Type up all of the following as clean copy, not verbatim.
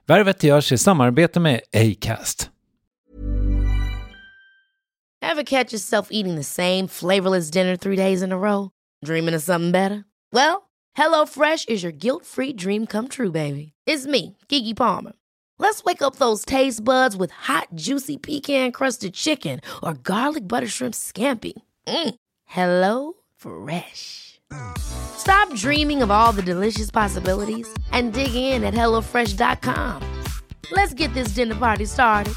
Värvet görs i samarbete med Acast. Ever catch yourself eating the same flavorless dinner 3 days in a row? Dreaming of something better? Well, HelloFresh is your guilt-free dream come true, baby. It's me, Keke Palmer. Let's wake up those taste buds with hot, juicy pecan-crusted chicken or garlic butter shrimp scampi. Hello Fresh. Stop dreaming of all the delicious possibilities and dig in at HelloFresh.com. Let's get this dinner party started.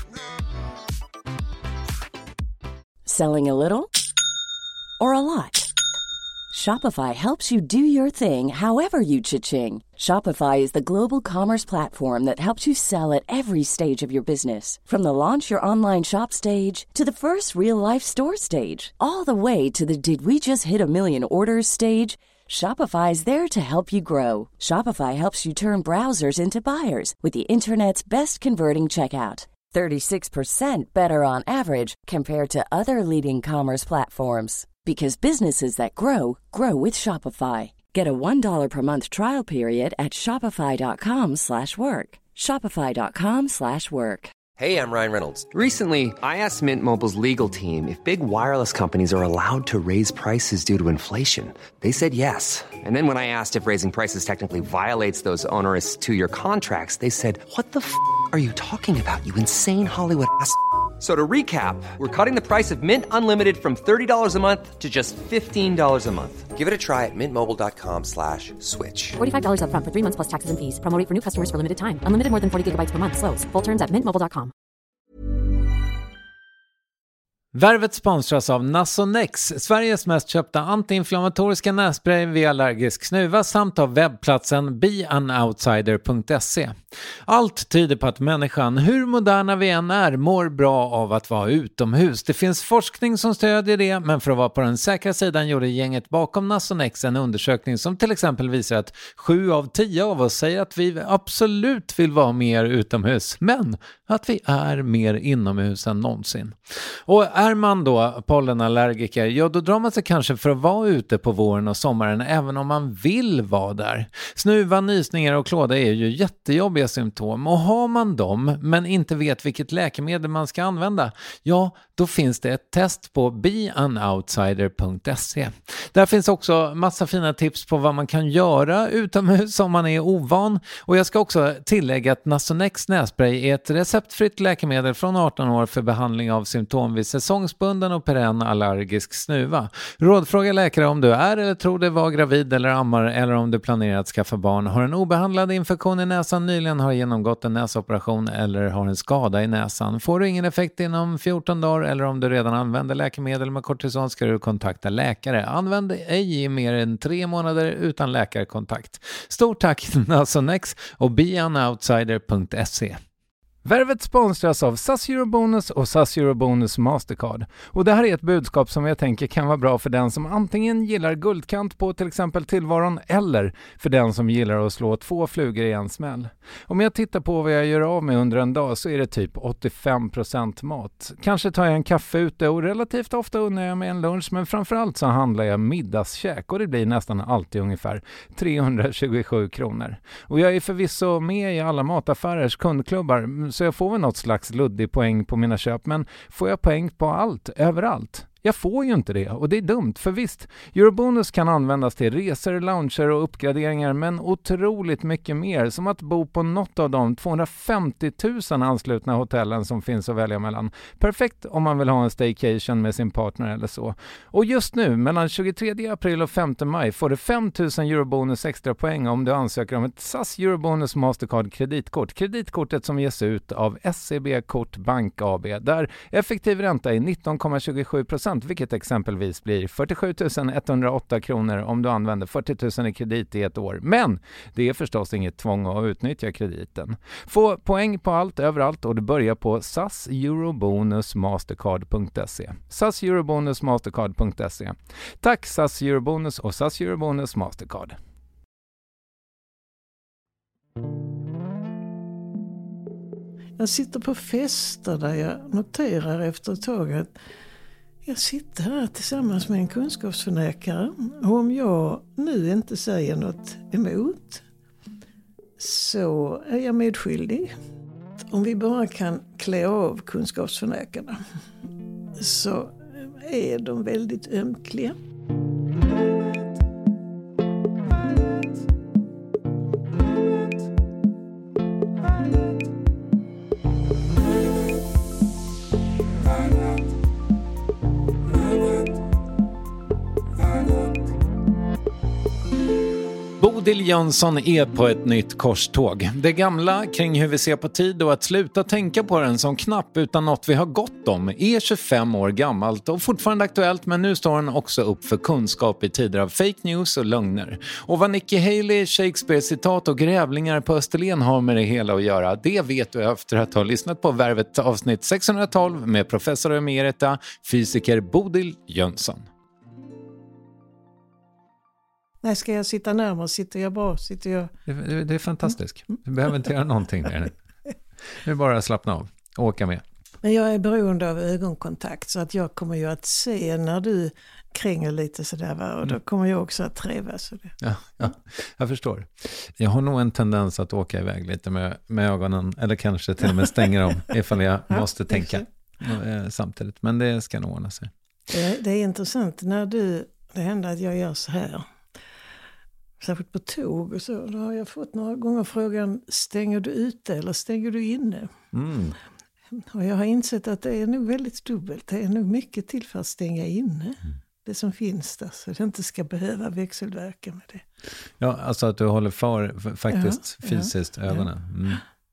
Selling a little or a lot? Shopify helps you do your thing however you cha-ching. Shopify is the global commerce platform that helps you sell at every stage of your business. From the launch your online shop stage to the first real-life store stage, all the way to the did we just hit a million orders stage. Shopify is there to help you grow. Shopify helps you turn browsers into buyers with the internet's best converting checkout. 36% better on average compared to other leading commerce platforms. Because businesses that grow, grow with Shopify. Get a $1 per month trial period at shopify.com/work. Shopify.com/work. Hey, I'm Ryan Reynolds. Recently, I asked Mint Mobile's legal team if big wireless companies are allowed to raise prices due to inflation. They said yes. And then when I asked if raising prices technically violates those onerous two-year contracts, they said, "What the f*** are you talking about, you insane Hollywood ass?" So to recap, we're cutting the price of Mint Unlimited from $30 a month to just $15 a month. Give it a try at mintmobile.com/switch. $45 up front for 3 months plus taxes and fees. Promo rate for new customers for limited time. Unlimited more than 40 gigabytes per month. Slows full terms at mintmobile.com. Värvet sponsras av Nasonex, Sveriges mest köpta antiinflammatoriska nässpray vid allergisk snuva, samt av webbplatsen beanoutsider.se. Allt tyder på att människan, hur moderna vi än är, mår bra av att vara utomhus. Det finns forskning som stödjer det, men för att vara på den säkra sidan gjorde gänget bakom Nasonex en undersökning som till exempel visar att 7 av 10 av oss säger att vi absolut vill vara mer utomhus, men att vi är mer inomhus än någonsin. Och är man då pollenallergiker, ja då drar man sig kanske för att vara ute på våren och sommaren även om man vill vara där. Snuva, nysningar och klåda är ju jättejobbiga symptom, och har man dem men inte vet vilket läkemedel man ska använda, ja då finns det ett test på beanoutsider.se. Där finns också massa fina tips på vad man kan göra utomhus om man är ovan, och jag ska också tillägga att Nasonex nässpray är ett receptfritt läkemedel från 18 år för behandling av symptom vid säsongsbunden och perenn allergisk snuva. Rådfråga läkare om du är eller tror dig vara gravid eller ammar, eller om du planerar att skaffa barn, har en obehandlad infektion i näsan, nyligen har genomgått en näsoperation eller har en skada i näsan. Får du ingen effekt inom 14 dagar eller om du redan använder läkemedel med kortison ska du kontakta läkare. Använd ej i mer än 3 månader utan läkarkontakt. Stort tack Nasonex och beanoutsider.se. Värvet sponsras av SAS Eurobonus och SAS Eurobonus Mastercard. Och det här är ett budskap som jag tänker kan vara bra för den som antingen gillar guldkant på till exempel tillvaron, eller för den som gillar att slå 2 flugor i en smäll. Om jag tittar på vad jag gör av med under en dag så är det typ 85% mat. Kanske tar jag en kaffe ute och relativt ofta unnar jag mig en lunch, men framförallt så handlar jag middagskäk och det blir nästan alltid ungefär 327 kronor. Och jag är förvisso med i alla mataffärers kundklubbar, så jag får väl något slags luddig poäng på mina köp, men får jag poäng på allt, överallt? Jag får ju inte det, och det är dumt, för visst, Eurobonus kan användas till resor, lounger och uppgraderingar, men otroligt mycket mer, som att bo på något av de 250 000 anslutna hotellen som finns att välja mellan. Perfekt om man vill ha en staycation med sin partner eller så. Och just nu, mellan 23 april och 5 maj, får du 5 000 Eurobonus extra poäng om du ansöker om ett SAS Eurobonus Mastercard kreditkort. Kreditkortet som ges ut av SEB Kort Bank AB, där effektiv ränta är 19,27%. Vilket exempelvis blir 47 108 kronor om du använder 40 000 i kredit i ett år. Men det är förstås inget tvång att utnyttja krediten. Få poäng på allt, överallt, och du börjar på SAS-Eurobonus-Mastercard.se. SAS-Eurobonus-Mastercard.se. Tack SAS Eurobonus och SAS Eurobonus Mastercard. Jag sitter på fester där jag noterar efter ett tag att jag sitter här tillsammans med en kunskapsförnekare, och om jag nu inte säger något emot så är jag medskyldig. Om vi bara kan klä av kunskapsförnekarna så är de väldigt ömkliga. Bodil Jönsson är på ett nytt korståg. Det gamla kring hur vi ser på tid och att sluta tänka på den som knapp utan något vi har gott om är 25 år gammalt och fortfarande aktuellt, men nu står den också upp för kunskap i tider av fake news och lögner. Och vad Nikki Haley, Shakespeare-citat och grävlingar på Österlen har med det hela att göra, det vet du efter att ha lyssnat på Värvet avsnitt 612 med professor emerita, fysiker Bodil Jönsson. Nej, ska jag sitta närmare? Sitter jag bra? Det är fantastiskt. Du behöver inte göra någonting med det. Nu är bara slappna av och åka med. Men jag är beroende av ögonkontakt, så att jag kommer ju att se när du kränger lite sådär, va? Och då kommer jag också att trevas. Ja, jag förstår. Jag har nog en tendens att åka iväg lite med ögonen, eller kanske till och med stänga dem ifall jag måste tänka samtidigt. Men det ska nog ordna sig. Det är intressant när det händer att jag gör så här. Särskilt på tåg och så. Då har jag fått några gånger frågan, stänger du ute eller stänger du inne? Och jag har insett att det är nog väldigt dubbelt. Det är nog mycket till för att stänga inne. Det som finns där, så det inte ska behöva växelverka med det. Ja, alltså att du håller för faktiskt fysiskt ögonen.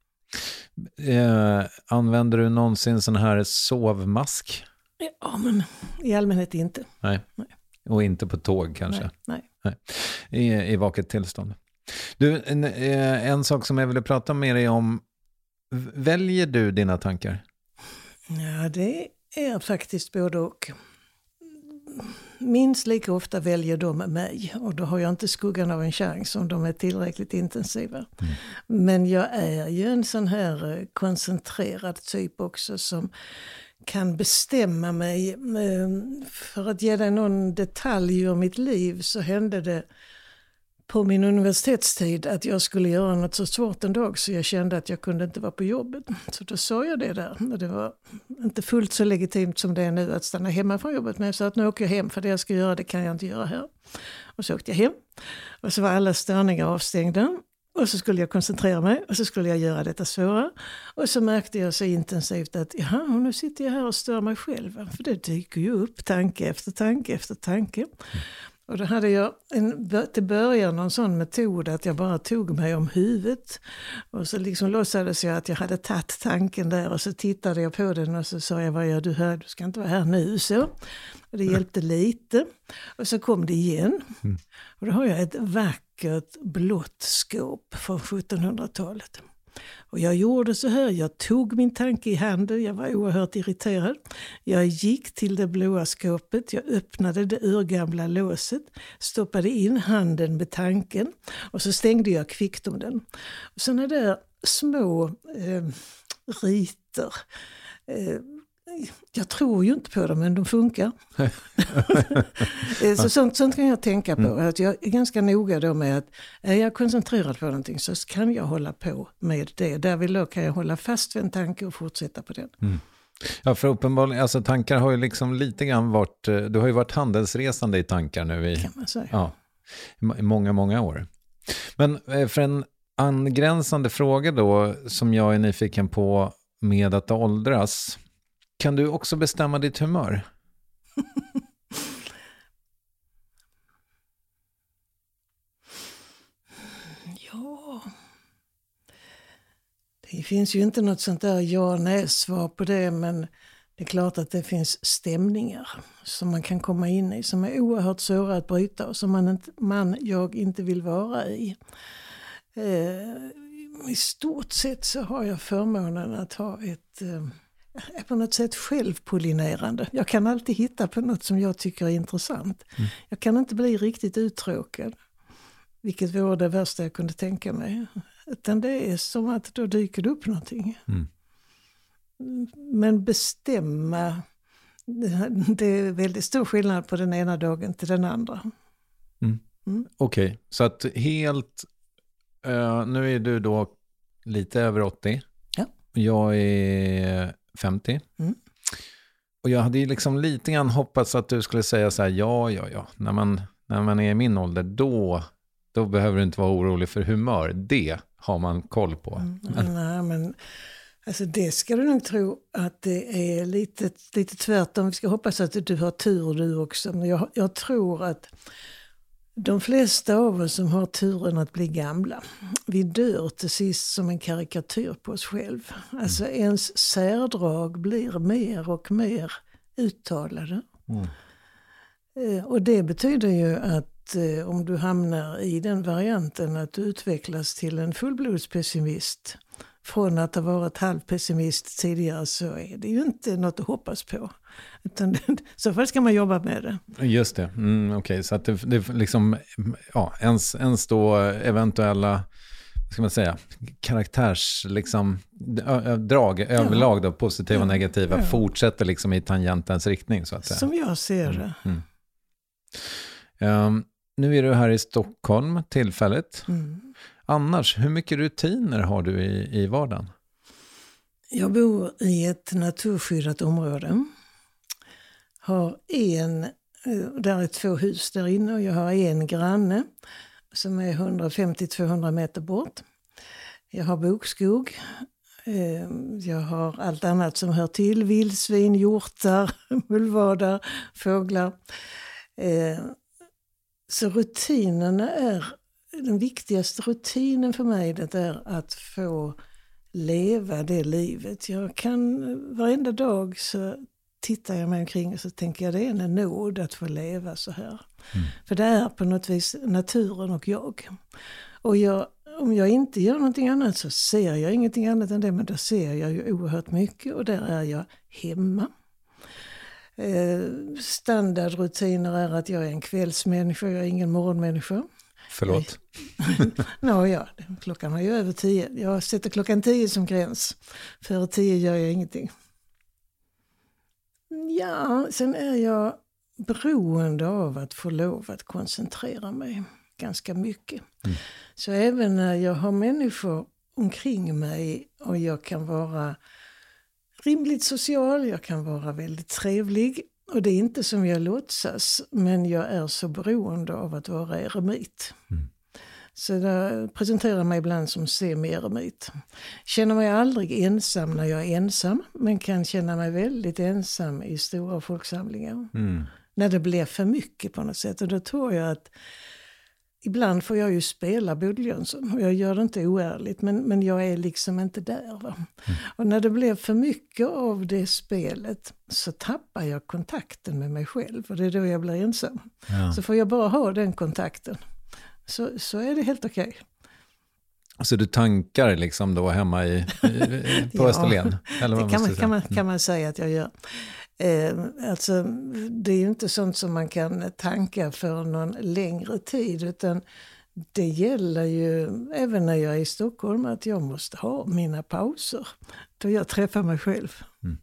Använder du någonsin sån här sovmask? Ja, men i allmänhet inte. Nej. Och inte på tåg kanske? Nej. I vaket tillstånd. Du, en sak som jag ville prata med dig om. Väljer du dina tankar? Ja, det är faktiskt både och. Minst lika ofta väljer de mig. Och då har jag inte skuggan av en chans om de är tillräckligt intensiva. Men jag är ju en sån här koncentrerad typ också som kan bestämma mig. För att ge dig någon detalj ur mitt liv, så hände det på min universitetstid att jag skulle göra något så svårt en dag så jag kände att jag kunde inte vara på jobbet. Så då sa jag det där. Och det var inte fullt så legitimt som det är nu att stanna hemma från jobbet. Men jag sa att nu åker jag hem, för det jag ska göra det kan jag inte göra här. Och så åkte jag hem. Och så var alla störningar avstängda. Och så skulle jag koncentrera mig och så skulle jag göra detta svåra. Och så märkte jag så intensivt att nu sitter jag här och stör mig själv. För det dyker ju upp tanke efter tanke efter tanke. Och då hade jag till början någon sån metod att jag bara tog mig om huvudet. Och så liksom låtsades jag att jag hade tagit tanken där, och så tittade jag på den och så sa jag, vad gör du här? Du ska inte vara här nu, så. Och det hjälpte lite. Och så kom det igen. Och då har jag ett vackert blått skåp från 1700-talet. Och jag gjorde så här, jag tog min tanke i handen, jag var oerhört irriterad. Jag gick till det blåa skåpet, jag öppnade det urgamla låset, stoppade in handen med tanken och så stängde jag kvickt om den. Och sådana där små riter, jag tror ju inte på dem, men de funkar. Så sånt kan jag tänka på. Att jag är ganska noga då med att är jag koncentrerad på någonting så kan jag hålla på med det. Därvid kan jag hålla fast vid en tanke och fortsätta på den. Ja, för uppenbarligen, alltså tankar har ju liksom lite grann varit, du har ju varit handelsresande i tankar nu kan man säga. Ja, i många, många år. Men för en angränsande fråga då, som jag är nyfiken på med att åldras, kan du också bestämma ditt humör? Ja. Det finns ju inte något sånt där ja-nej-svar på det, men det är klart att det finns stämningar som man kan komma in i, som är oerhört svåra att bryta och som jag inte vill vara i. I stort sett så har jag förmånen att ha är på något sätt självpollinerande. Jag kan alltid hitta på något som jag tycker är intressant. Jag kan inte bli riktigt uttråkad, vilket vore det värsta jag kunde tänka mig. Utan det är som att då dyker det upp någonting. Men bestämma, det är väldigt stor skillnad på den ena dagen till den andra. Okej, så att helt Nu är du då lite över 80. Ja. Jag är 50. Mm. Och jag hade ju liksom lite grann hoppats att du skulle säga så här, ja. När man är i min ålder, då behöver du inte vara orolig för humör. Det har man koll på. Nej, men alltså det ska du nog tro att det är lite tvärtom. Vi ska hoppas att du har tur du också. Men jag tror att de flesta av oss som har turen att bli gamla, vi dör till sist som en karikatyr på oss själv. Alltså ens särdrag blir mer och mer uttalade. Och det betyder ju att om du hamnar i den varianten att du utvecklas till en fullblodspessimist från att ha varit halvpessimist tidigare, så är det ju inte något att hoppas på. Utan så fall ska man jobba med det. Just det, okej. Så att det liksom, ja, ens då eventuella, ska man säga, karaktärs liksom, drag överlag då, positiva och negativa, fortsätter liksom i tangentens riktning så att säga. Som jag ser det. Nu är du här i Stockholm tillfälligt. Annars, hur mycket rutiner har du i vardagen? Jag bor i ett naturskyddat område. Där är 2 hus där inne, och jag har en granne som är 150-200 meter bort. Jag har bokskog. Jag har allt annat som hör till. Vildsvin, hjortar, mullvadar, fåglar. Så rutinerna är... Den viktigaste rutinen för mig, det är att få leva det livet. Jag kan varenda dag så tittar jag mig omkring och så tänker jag, det är en nåd att få leva så här. För det är på något vis naturen och jag. Och om jag inte gör någonting annat så ser jag ingenting annat än det, men då ser jag ju oerhört mycket, och där är jag hemma. Standardrutiner är att jag är en kvällsmänniska, jag är ingen morgonmänniska. Förlåt. Klockan är ju över 10. Jag sätter klockan 10 som gräns. Före 10 gör jag ingenting. Ja, sen är jag beroende av att få lov att koncentrera mig ganska mycket. Så även när jag har människor omkring mig och jag kan vara rimligt social, jag kan vara väldigt trevlig, och det är inte som jag låtsas, men jag är så beroende av att vara eremit. Så jag presenterar mig ibland som semi-eremit. Känner mig aldrig ensam när jag är ensam, men kan känna mig väldigt ensam i stora folksamlingar. När det blir för mycket på något sätt. Och då tror jag att ibland får jag ju spela Bodil Jönsson, och jag gör det inte oärligt, men jag är liksom inte där. Va? Och när det blir för mycket av det spelet så tappar jag kontakten med mig själv, och det är då jag blir ensam. Så får jag bara ha den kontakten, så är det helt okej. Så du tankar liksom då hemma på Österlen? Eller vad kan man säga att jag gör. Alltså, det är ju inte sånt som man kan tanka för någon längre tid, utan det gäller ju även när jag är i Stockholm att jag måste ha mina pauser då jag träffar mig själv.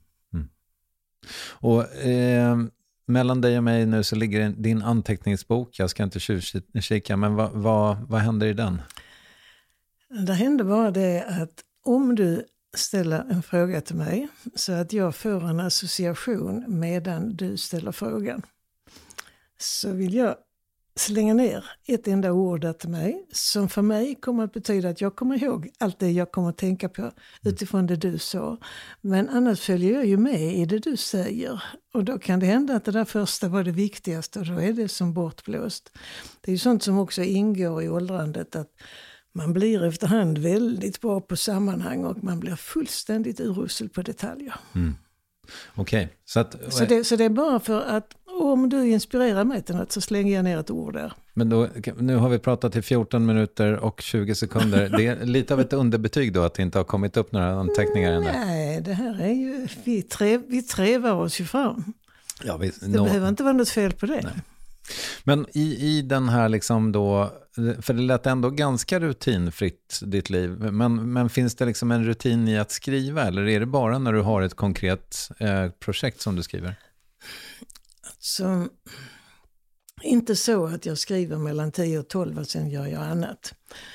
Och mellan dig och mig nu så ligger din anteckningsbok. Jag ska inte tjuvkika, men vad händer i den? Det händer bara det att om du ställer en fråga till mig så att jag får en association medan du ställer frågan, så vill jag slänga ner ett enda ord till mig som för mig kommer att betyda att jag kommer ihåg allt det jag kommer att tänka på utifrån det du sa. Men annars följer jag ju med i det du säger, och då kan det hända att det där första var det viktigaste, och då är det som bortblåst. Det är ju sånt som också ingår i åldrandet, att man blir efterhand väldigt bra på sammanhang och man blir fullständigt urusel på detaljer. Okej. Så det är bara för att om du inspirerar mig till något så slänger jag ner ett ord där. Men nu har vi pratat i 14 minuter och 20 sekunder. Det är lite av ett underbetyg då att det inte har kommit upp några anteckningar än. Nej, det här är ju... Vi trevar oss ju fram. Ja, det behöver inte vara något fel på det. Nej. Men i den här liksom då, för det lät ändå ganska rutinfritt ditt liv, men finns det liksom en rutin i att skriva, eller är det bara när du har ett konkret projekt som du skriver? Alltså, inte så att jag skriver mellan 10 och 12 och sen gör jag annat.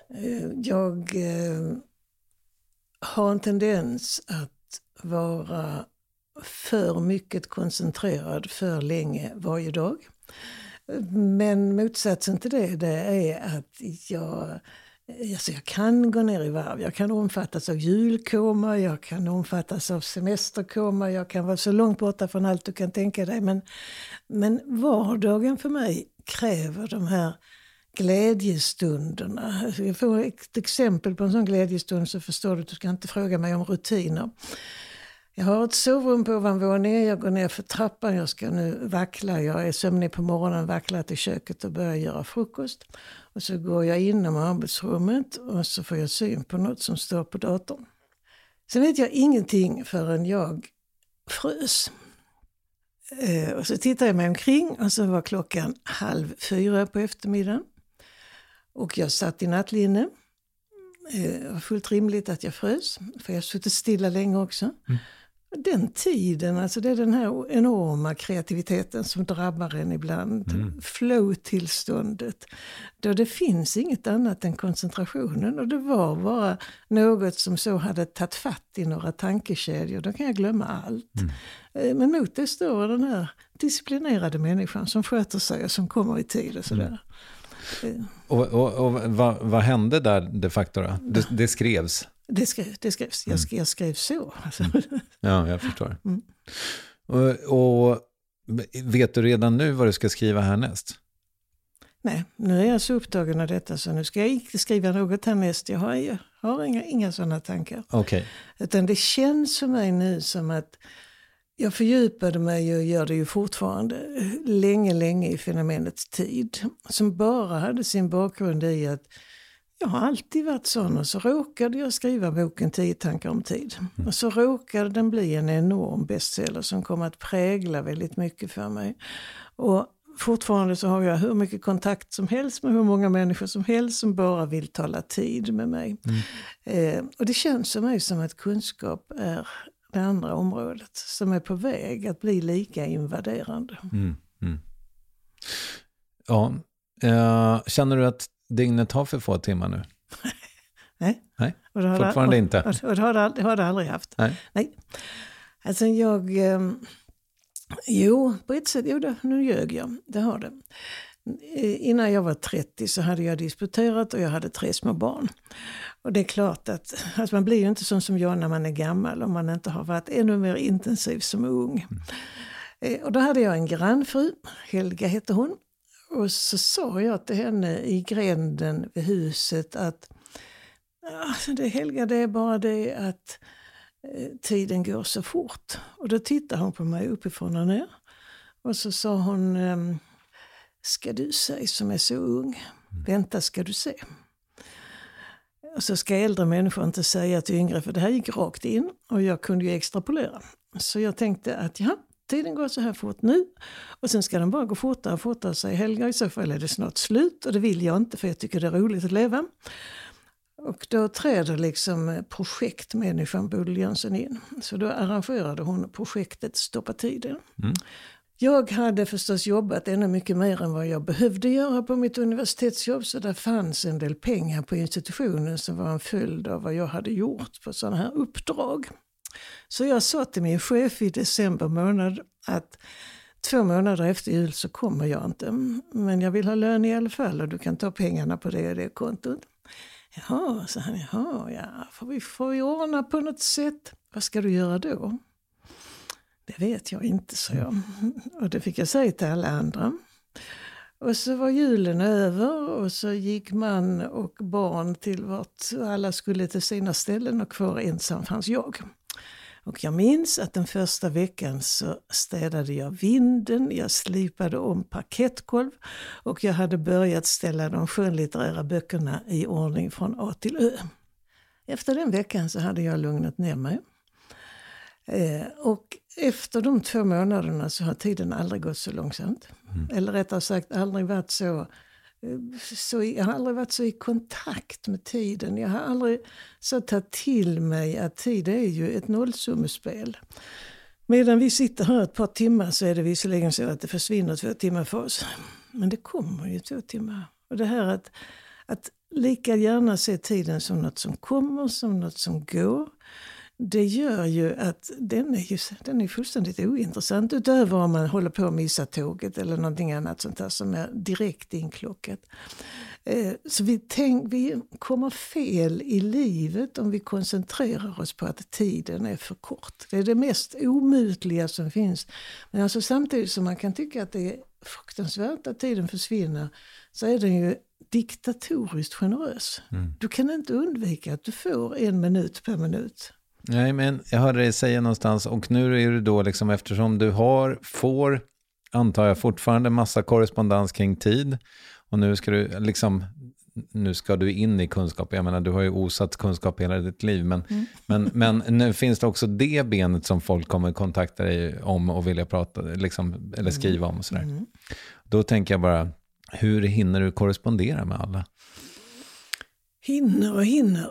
Jag har en tendens att vara för mycket koncentrerad för länge varje dag. Men motsatsen till det är att jag kan gå ner i varv. Jag kan omfattas av julkoma, jag kan omfattas av semesterkoma, jag kan vara så långt borta från allt du kan tänka dig. Men vardagen för mig kräver de här glädjestunderna. Jag får ett exempel på en sån glädjestund så förstår du att du ska inte fråga mig om rutiner. Jag har ett sovrum på ovanvåningen, jag går ner för trappan, jag ska nu vackla, jag är sömnig på morgonen, vacklar till köket och börjar göra frukost. Och så går jag inom arbetsrummet och så får jag syn på något som står på datorn. Sen vet jag ingenting förrän jag frös. Och så tittar jag mig omkring och så var klockan 3:30 på eftermiddagen. Och jag satt i nattlinne. Det var fullt rimligt att jag frös, för jag har suttit stilla länge också. Den tiden, alltså det är den här enorma kreativiteten som drabbar en ibland. Flow-tillståndet. Då det finns inget annat än koncentrationen. Och det var bara något som så hade tagit fatt i några tankekedjor. Då kan jag glömma allt. Men mot det står den här disciplinerade människan som sköter sig och som kommer i tid och sådär. Och vad hände där de facto då? Det skrevs? Det skrevs. Jag skrev så. Alltså. Ja, jag förstår. Och vet du redan nu vad du ska skriva härnäst? Nej, nu är jag så upptagen av detta så nu ska jag inte skriva något härnäst. Jag har inga sådana tankar. Okay. Utan det känns för mig nu som att jag fördjupade mig och gör det ju fortfarande länge i fenomenets tid. Som bara hade sin bakgrund i att jag har alltid varit sån och så råkade jag skriva boken 10 tankar om tid. Och så råkade den bli en enorm bestseller som kommer att prägla väldigt mycket för mig. Och fortfarande så har jag hur mycket kontakt som helst med hur många människor som helst som bara vill tala tid med mig. Och det känns för mig som att kunskap är det andra området som är på väg att bli lika invaderande. Ja, känner du att dygnet har för få timmar nu? Nej. Och det fortfarande inte? Och det har det aldrig haft. Nej. Alltså på ett sätt, nu ljög jag. Det har det. Innan jag var 30 så hade jag disputerat och jag hade 3 små barn. Och det är klart att alltså man blir ju inte sån som jag när man är gammal om man inte har varit ännu mer intensiv som ung. Och då hade jag en grannfru, Helga hette hon. Och så sa jag till henne i gränden vid huset att Helga, det är bara det att tiden går så fort. Och då tittade hon på mig uppifrån och ner. Och så sa hon, ska du säga som är så ung? Vänta, ska du se. Och så ska äldre människor inte säga till yngre, för det här gick rakt in och jag kunde ju extrapolera. Så jag tänkte att tiden går så här fort nu och sen ska den bara gå fortare, säger Helga. I så fall är det snart slut och det vill jag inte för jag tycker det är roligt att leva. Och då träder liksom projektmänniskan Bodil Jönsson in. Så då arrangerade hon projektet Stoppa tiden. Jag hade förstås jobbat ännu mycket mer än vad jag behövde göra på mitt universitetsjobb. Så där fanns en del pengar på institutionen som var en följd av vad jag hade gjort på sådana här uppdrag. Så jag sa till min chef i december månad att 2 månader efter jul så kommer jag inte. Men jag vill ha lön i alla fall och du kan ta pengarna på det och det kontot. Jaha, så han, får vi ordna på något sätt. Vad ska du göra då? Det vet jag inte, så jag. Och det fick jag säga till alla andra. Och så var julen över och så gick man och barn till vart alla skulle till sina ställen och kvar ensam fanns jag. Och jag minns att den första veckan så städade jag vinden, jag slipade om parkettgolv och jag hade börjat ställa de skönlitterära böckerna i ordning från A till Ö. Efter den veckan så hade jag lugnat ner mig. Och efter de 2 månaderna så har tiden aldrig gått så långsamt. Eller rättare sagt aldrig varit jag har aldrig varit så i kontakt med tiden. Jag har aldrig så tagit till mig att tid är ju ett nollsummespel. Medan vi sitter här ett par timmar så är det visserligen så att det försvinner 2 timmar för oss. Men det kommer ju 2 timmar. Och det här att lika gärna se tiden som något som kommer, som något som går. Det gör ju att den är fullständigt ointressant utöver om man håller på att missa tåget eller någonting annat sånt där som är direkt inklockat. Så vi kommer fel i livet om vi koncentrerar oss på att tiden är för kort. Det är det mest omutliga som finns. Men alltså samtidigt som man kan tycka att det är fruktansvärt att tiden försvinner, så är den ju diktatoriskt generös. Du kan inte undvika att du får 1 minut per minut. Nej, men jag hörde dig säga någonstans, och nu är det då liksom, eftersom du får, antar jag, fortfarande massa korrespondens kring tid, och nu ska du in i kunskap. Jag menar, du har ju osat kunskap hela ditt liv, men nu finns det också det benet som folk kommer kontakta dig om och vilja prata liksom, eller skriva om och sådär. Då tänker jag bara, hur hinner du korrespondera med alla? Hinner.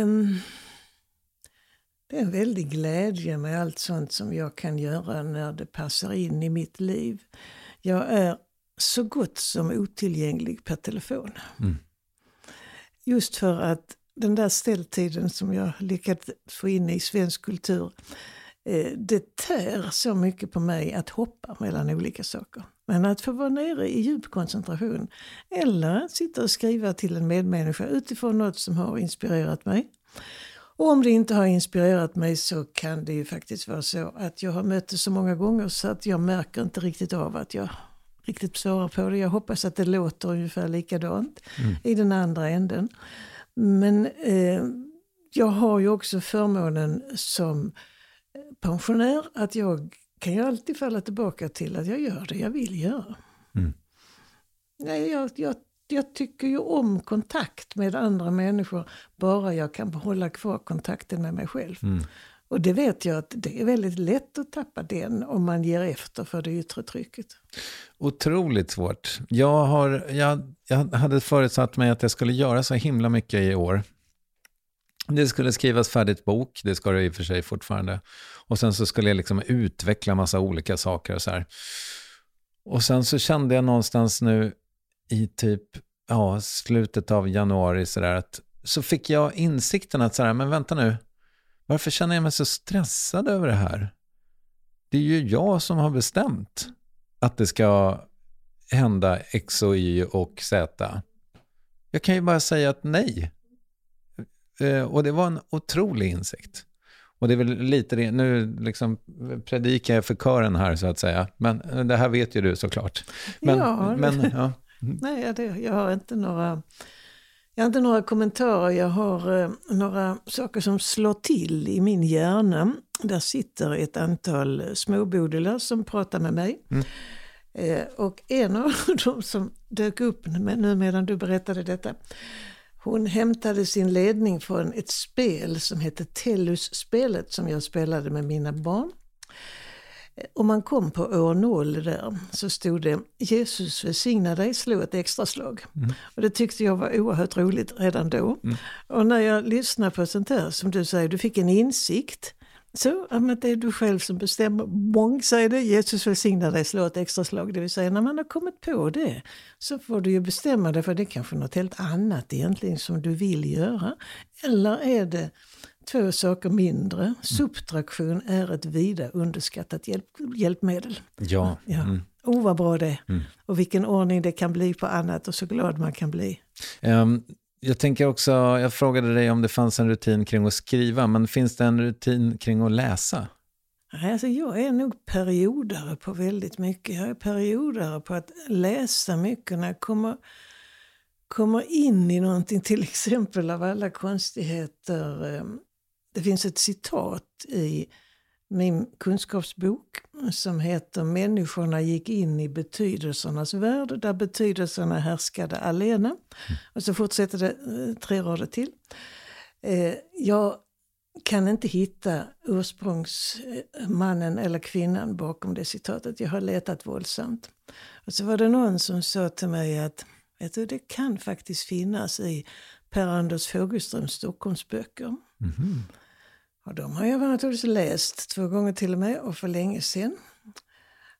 Det är en väldig glädje med allt sånt som jag kan göra när det passar in i mitt liv. Jag är så gott som otillgänglig per telefon. Just för att den där ställtiden som jag lyckats få in i svensk kultur, det tär så mycket på mig att hoppa mellan olika saker. Men att få vara nere i djup koncentration eller att sitta och skriva till en medmänniska utifrån något som har inspirerat mig. Och om det inte har inspirerat mig så kan det ju faktiskt vara så att jag har mött det så många gånger så att jag märker inte riktigt av att jag riktigt svarar på det. Jag hoppas att det låter ungefär likadant i den andra änden. Men jag har ju också förmånen som pensionär att jag kan ju alltid falla tillbaka till att jag gör det jag vill göra. Nej, jag tycker ju om kontakt med andra människor, bara jag kan hålla kvar kontakten med mig själv. Och det vet jag att det är väldigt lätt att tappa den om man ger efter för det yttre trycket. Otroligt svårt. Jag hade förutsatt mig att jag skulle göra så himla mycket i år. Det skulle skrivas färdigt bok, det ska det i och för sig fortfarande. Och sen så skulle jag liksom utveckla massa olika saker och så här. Och sen så kände jag någonstans nu i typ slutet av januari så där, att så fick jag insikten att så här, men vänta nu, varför känner jag mig så stressad över det här? Det är ju jag som har bestämt att det ska hända X och Y och Z. Jag kan ju bara säga att nej. Och det var en otrolig insikt. Och det är väl lite det, nu liksom predikar jag för kören här så att säga. Men det här vet ju du såklart. Nej, jag har inte några kommentarer. Jag har några saker som slår till i min hjärna. Där sitter ett antal småbodlar som pratar med mig. Och en av dem som dök upp nu medan du berättade detta, hon hämtade sin ledning från ett spel som heter Tellus-spelet som jag spelade med mina barn. Om man kom på år 0 där så stod det Jesus välsigna dig, slå ett extra slag. Och det tyckte jag var oerhört roligt redan då. Och när jag lyssnar på sånt här som du säger, du fick en insikt. Så att det är du själv som bestämmer. Många säger det, Jesus välsigna dig, slå ett extra slag. Det vill säga när man har kommit på det så får du ju bestämma det, för det är kanske något helt annat egentligen som du vill göra. Eller är det 2 saker mindre. Subtraktion är ett vida underskattat hjälpmedel. Ja. Vad bra det är. Och vilken ordning det kan bli på annat och så glad man kan bli. Jag tänker också, jag frågade dig om det fanns en rutin kring att skriva, men finns det en rutin kring att läsa? Alltså jag är nog periodare på väldigt mycket. Jag är periodare på att läsa mycket när jag kommer in i någonting, till exempel av alla konstigheter. Det finns ett citat i min kunskapsbok som heter Människorna gick in i betydelsernas värld, där betydelserna härskade alena. Och så fortsätter det 3 rader till. Jag kan inte hitta ursprungsmannen eller kvinnan bakom det citatet. Jag har letat våldsamt. Och så var det någon som sa till mig att det kan faktiskt finnas i Per-Anders Fogelströms Stockholmsböcker. Och de har jag naturligtvis läst 2 gånger till och med och för länge sedan.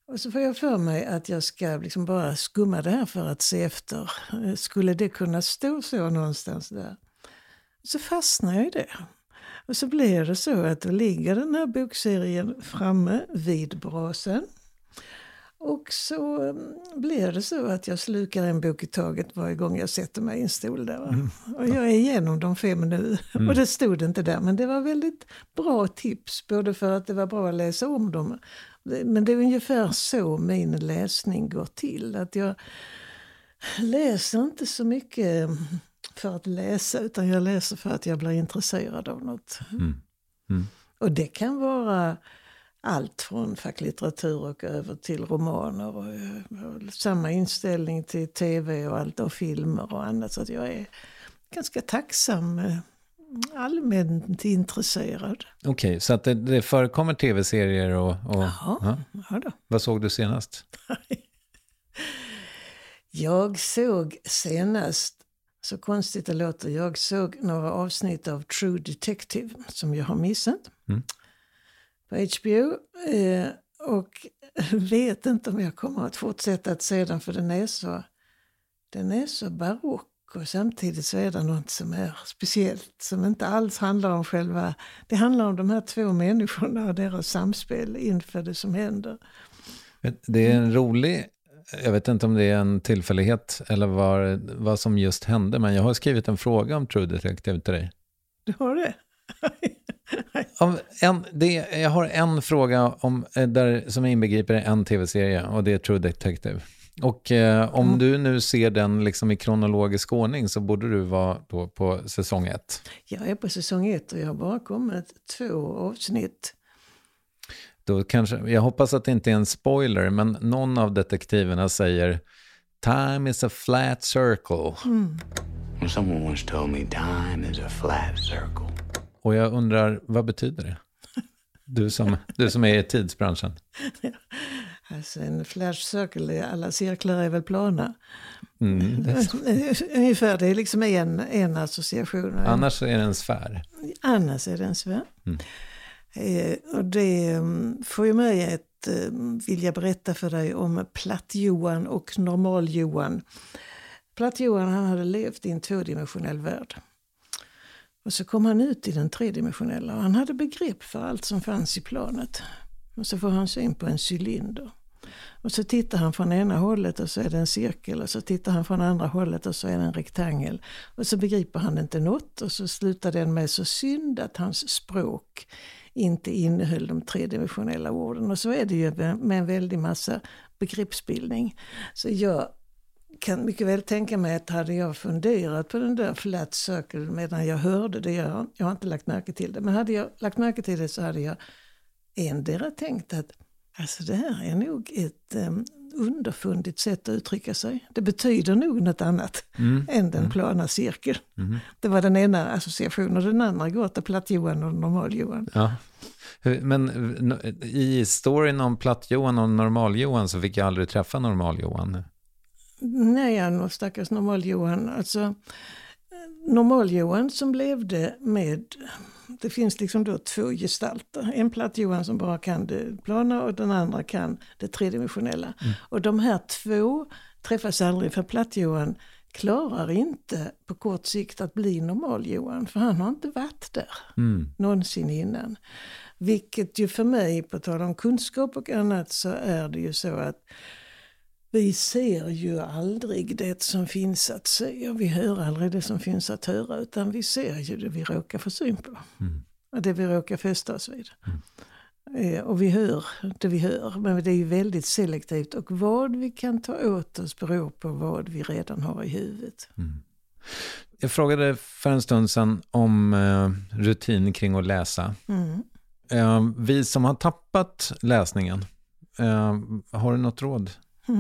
Och så får jag för mig att jag ska liksom bara skumma det här för att se efter. Skulle det kunna stå så någonstans där? Så fastnar jag i det. Och så blir det så att då ligger den här bokserien framme vid brasan. Och så blir det så att jag slukar en bok i taget varje gång jag sätter mig i en stol där. Och jag är igenom de 5 nu. Och det stod inte där. Men det var väldigt bra tips. Både för att det var bra att läsa om dem. Men det är ungefär så min läsning går till. Att jag läser inte så mycket för att läsa. Utan jag läser för att jag blir intresserad av något. Och det kan vara allt från facklitteratur och över till romaner och samma inställning till tv och allt och filmer och annat. Så att jag är ganska tacksam, allmänt intresserad. Okej, så att det förekommer tv-serier och Ja då. Vad såg du senast? Jag såg senast, så konstigt det låter, jag såg några avsnitt av True Detective som jag har missat. På HBO och vet inte om jag kommer att fortsätta att se den, för den är så barock och samtidigt så är det något som är speciellt, som inte alls handlar om själva, det handlar om de här 2 människorna och deras samspel inför det som händer. Det är en rolig, jag vet inte om det är en tillfällighet eller vad som just hände, men jag har skrivit en fråga om True Detective till dig. Du har det? Jag har en fråga som inbegriper en tv-serie och det är True Detective. Och om du nu ser den liksom i kronologisk ordning så borde du vara då på säsong 1. Jag är på säsong 1 och jag har bara kommit 2 avsnitt. Då jag hoppas att det inte är en spoiler, men någon av detektiverna säger time is a flat circle. Someone once told me time is a flat circle. Och jag undrar, vad betyder det? Du som är i tidsbranschen. Alltså en flash circle, alla cirklar är väl plana. Ungefär, det är liksom en association. Annars är det en sfär. Annars är det en sfär. Och det får ju mig att vilja berätta för dig om Platt-Johan och Normal-Johan. Platt-Johan, han hade levt i en 2-dimensionell värld. Och så kom han ut i den 3-dimensionella och han hade begrepp för allt som fanns i planet. Och så får han syn på en cylinder. Och så tittar han från ena hållet och så är det en cirkel. Och så tittar han från andra hållet och så är det en rektangel. Och så begriper han inte något. Och så slutar den med så synd att hans språk inte innehöll de 3-dimensionella orden. Och så är det ju med en väldig massa begreppsbildning. Så jag kan mycket väl tänka mig att hade jag funderat på den där flat circle medan jag hörde det, jag har inte lagt märke till det, men hade jag lagt märke till det så hade jag endera tänkt att alltså det här är nog ett underfundigt sätt att uttrycka sig. Det betyder nog något annat än den plana cirkeln. Det var den ena associationen och den andra går till Platt-Johan och Normal-Johan. Ja. Men i storyn om Platt-Johan och Normal-Johan så fick jag aldrig träffa Normal-Johan. Nej, stackars Normal-Johan. Alltså, Normal-Johan som levde med, det finns liksom då 2 gestalter. En Platt-Johan som bara kan det plana och den andra kan det 3-dimensionella. Och de här 2 träffas aldrig, för Platt-Johan klarar inte på kort sikt att bli Normal-Johan, för han har inte varit där någonsin innan. Vilket ju för mig, på tal om kunskap och annat, så är det ju så att vi ser ju aldrig det som finns att se och vi hör aldrig det som finns att höra, utan vi ser ju det vi råkar få syn på. Och det vi råkar fästa oss vid. Och vi hör det vi hör, men det är ju väldigt selektivt och vad vi kan ta åt oss beror på vad vi redan har i huvudet. Jag frågade för en stund sedan om rutin kring att läsa. Vi som har tappat läsningen, har du något råd?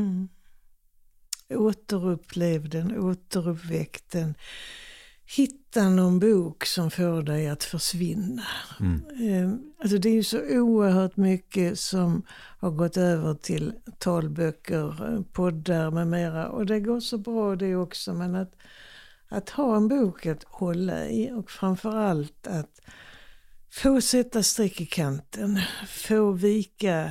Återupplev den, återuppväck den. Hitta någon bok som får dig att försvinna. Alltså det är ju så oerhört mycket som har gått över till talböcker, poddar med mera. Och det går så bra det också, men att ha en bok att hålla i och framförallt att få sätta streck i kanten, få vika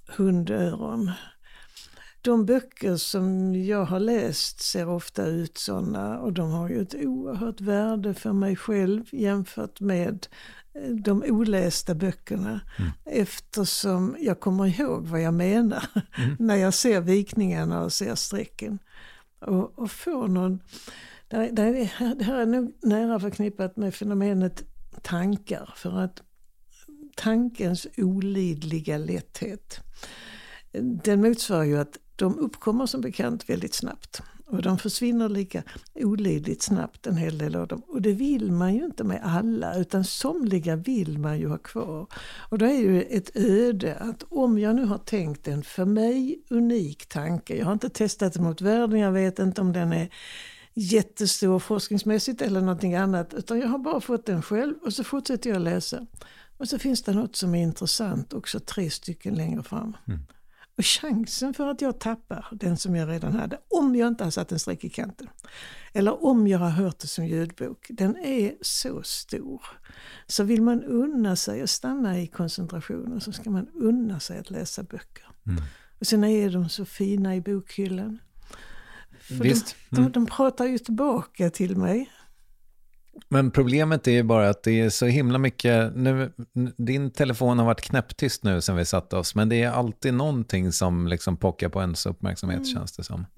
hundöron. De böcker som jag har läst ser ofta ut sådana, och de har ju ett oerhört värde för mig själv jämfört med de olästa böckerna, eftersom jag kommer ihåg vad jag menar när jag ser vikningarna och ser strecken. Och får någon... Det här är nog nära förknippat med fenomenet tankar, för att tankens olidliga lätthet, den motsvarar ju att de uppkommer som bekant väldigt snabbt. Och de försvinner lika olidligt snabbt, en hel del av dem. Och det vill man ju inte med alla, utan somliga vill man ju ha kvar. Och då är ju ett öde att om jag nu har tänkt en för mig unik tanke, jag har inte testat den mot världen, jag vet inte om den är jättestor forskningsmässigt eller någonting annat, utan jag har bara fått den själv och så fortsätter jag läsa. Och så finns det något som är intressant också 3 stycken längre fram. Och chansen för att jag tappar den som jag redan hade, om jag inte har satt en streck i kanten, eller om jag har hört det som ljudbok, den är så stor. Så vill man unna sig att stanna i koncentrationen, så ska man unna sig att läsa böcker. Och sen är de så fina i bokhyllan. Visst. De pratar ju tillbaka till mig. Men problemet är ju bara att det är så himla mycket nu, din telefon har varit knäpptyst nu sen vi satte oss, men det är alltid någonting som liksom pockar på ens uppmärksamhet, känns det som.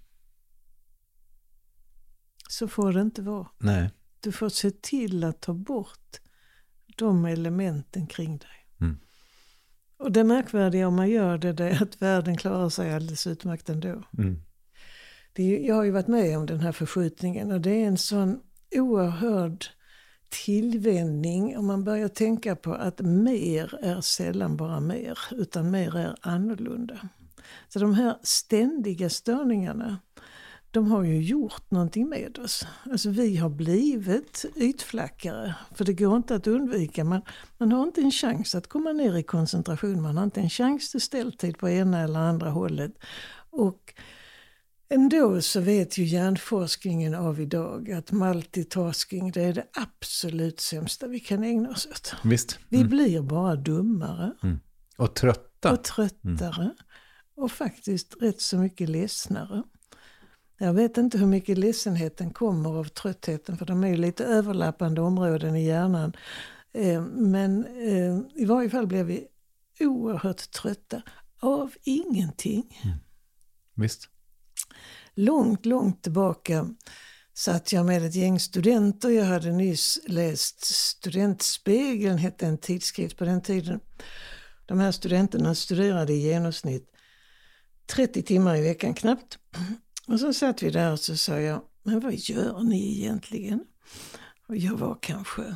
Så får det inte vara. Nej. Du får se till att ta bort de elementen kring dig. Och det märkvärdiga om man gör det är att världen klarar sig alldeles utmärkt ändå. Jag har ju varit med om den här förskjutningen, och det är en sån oerhörd tillvänjning om man börjar tänka på att mer är sällan bara mer, utan mer är annorlunda. Så de här ständiga störningarna, de har ju gjort någonting med oss. Alltså vi har blivit ytflackare, för det går inte att undvika. Man har inte en chans att komma ner i koncentration, man har inte en chans till ställtid på ena eller andra hållet. Och ändå så vet ju hjärnforskningen av idag att multitasking, det är det absolut sämsta vi kan ägna oss åt. Visst. Vi blir bara dummare. Och trötta. Och tröttare. Och faktiskt rätt så mycket ledsnare. Jag vet inte hur mycket ledsenheten kommer av tröttheten, för de är ju lite överlappande områden i hjärnan. Men i varje fall blir vi oerhört trötta av ingenting. Visst. Långt tillbaka satt jag med ett gäng studenter. Jag hade nyss läst Studentspegeln, hette en tidskrift på den tiden. De här studenterna studerade i genomsnitt 30 timmar i veckan knappt. Och så satt vi där och så sa jag, men vad gör ni egentligen? Och jag var kanske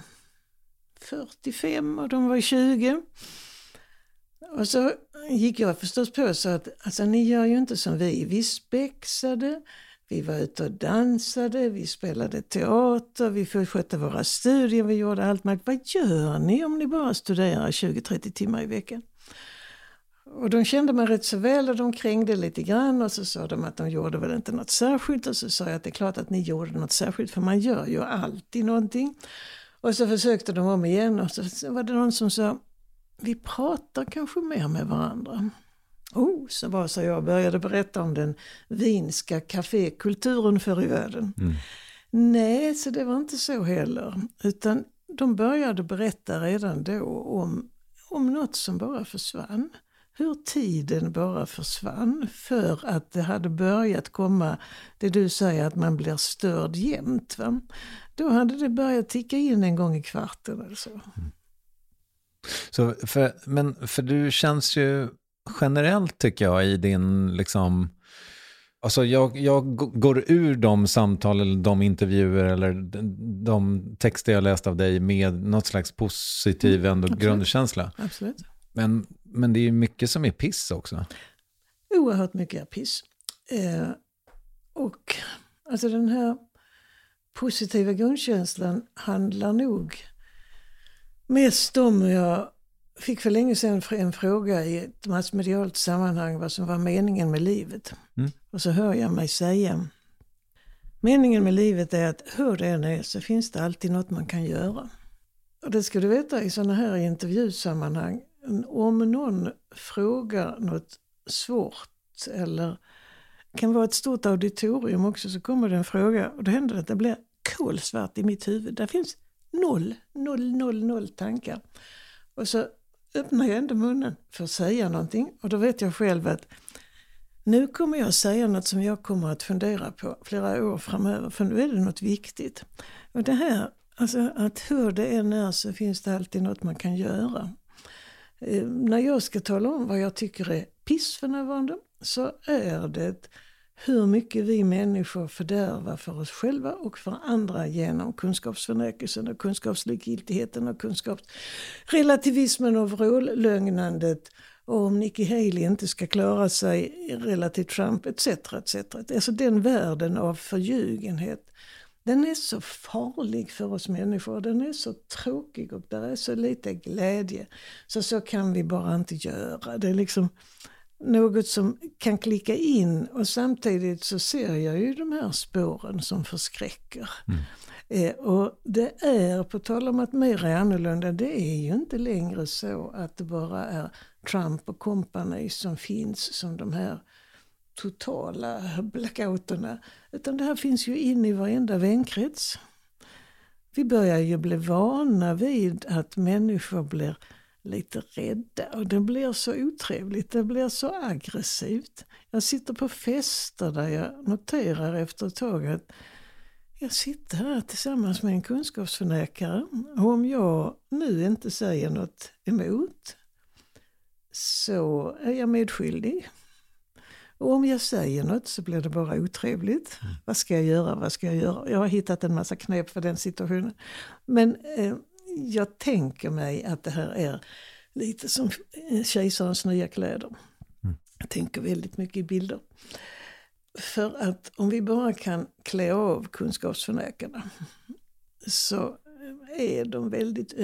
45 och de var 20. Och så gick jag förstås på och sa att alltså, ni gör ju inte som vi. Vi spexade, vi var ute och dansade, vi spelade teater, vi skötte våra studier, vi gjorde allt möjligt. Vad gör ni om ni bara studerar 20-30 timmar i veckan? Och de kände mig rätt så väl och de krängde lite grann och så sa de att de gjorde väl inte något särskilt. Och så sa jag att det är klart att ni gjorde något särskilt, för man gör ju alltid någonting. Och så försökte de om igen och så var det någon som sa, vi pratar kanske mer med varandra. Så jag började berätta om den vinska kafékulturen förr i världen. Nej, så det var inte så heller. Utan de började berätta redan då om något som bara försvann. Hur tiden bara försvann för att det hade börjat komma det du säger att man blir störd jämt. Va? Då hade det börjat ticka in en gång i kvarten eller så. Så för du känns ju generellt, tycker jag, i din liksom, alltså jag går ur de samtal eller de intervjuer eller de texter jag läst av dig med något slags positiv ändå grundkänsla. Absolut. Men det är ju mycket som är piss också. Oerhört mycket är piss. Och alltså den här positiva grundkänslan handlar nog mest om, jag fick för länge sedan en fråga i ett massmedialt sammanhang vad som var meningen med livet. Och så hör jag mig säga, meningen med livet är att hur det än är så finns det alltid något man kan göra. Och det ska du veta i sådana här intervjusammanhang, om någon frågar något svårt eller kan vara ett stort auditorium också, så kommer det en fråga och då händer det att det blir kolsvart i mitt huvud. Där finns noll tankar. Och så öppnar jag ändå munnen för att säga någonting och då vet jag själv att nu kommer jag säga något som jag kommer att fundera på flera år framöver, för nu är det något viktigt. Och det här, alltså att hur det än är så finns det alltid något man kan göra. När jag ska tala om vad jag tycker är piss för närvarande så är det hur mycket vi människor fördärvar för oss själva och för andra genom kunskapsförnäkelsen och kunskapslikgiltigheten och kunskapsrelativismen och vrållögnandet. Och om Nikki Haley inte ska klara sig relativt Trump etc. Alltså den världen av förljugenhet, den är så farlig för oss människor. Den är så tråkig och där är så lite glädje. Så kan vi bara inte göra. Det är liksom något som kan klicka in och samtidigt så ser jag ju de här spåren som förskräcker. Och det är, på tal om att mer är annorlunda, det är ju inte längre så att det bara är Trump och company som finns som de här totala blackouterna, utan det här finns ju in i varenda vänkrets. Vi börjar ju bli vana vid att människor blir lite rädda och det blir så otrevligt, det blir så aggressivt. Jag sitter på fester där jag noterar efter ett tag att jag sitter här tillsammans med en kunskapsförnekare och om jag nu inte säger något emot så är jag medskyldig. Och om jag säger något så blir det bara otrevligt. Vad ska jag göra? Jag har hittat en massa knep för den situationen. Men jag tänker mig att det här är lite som kejsarens nya kläder. Jag tänker väldigt mycket i bilder. För att om vi bara kan klä av kunskapsförnekarna så är de ömkliga.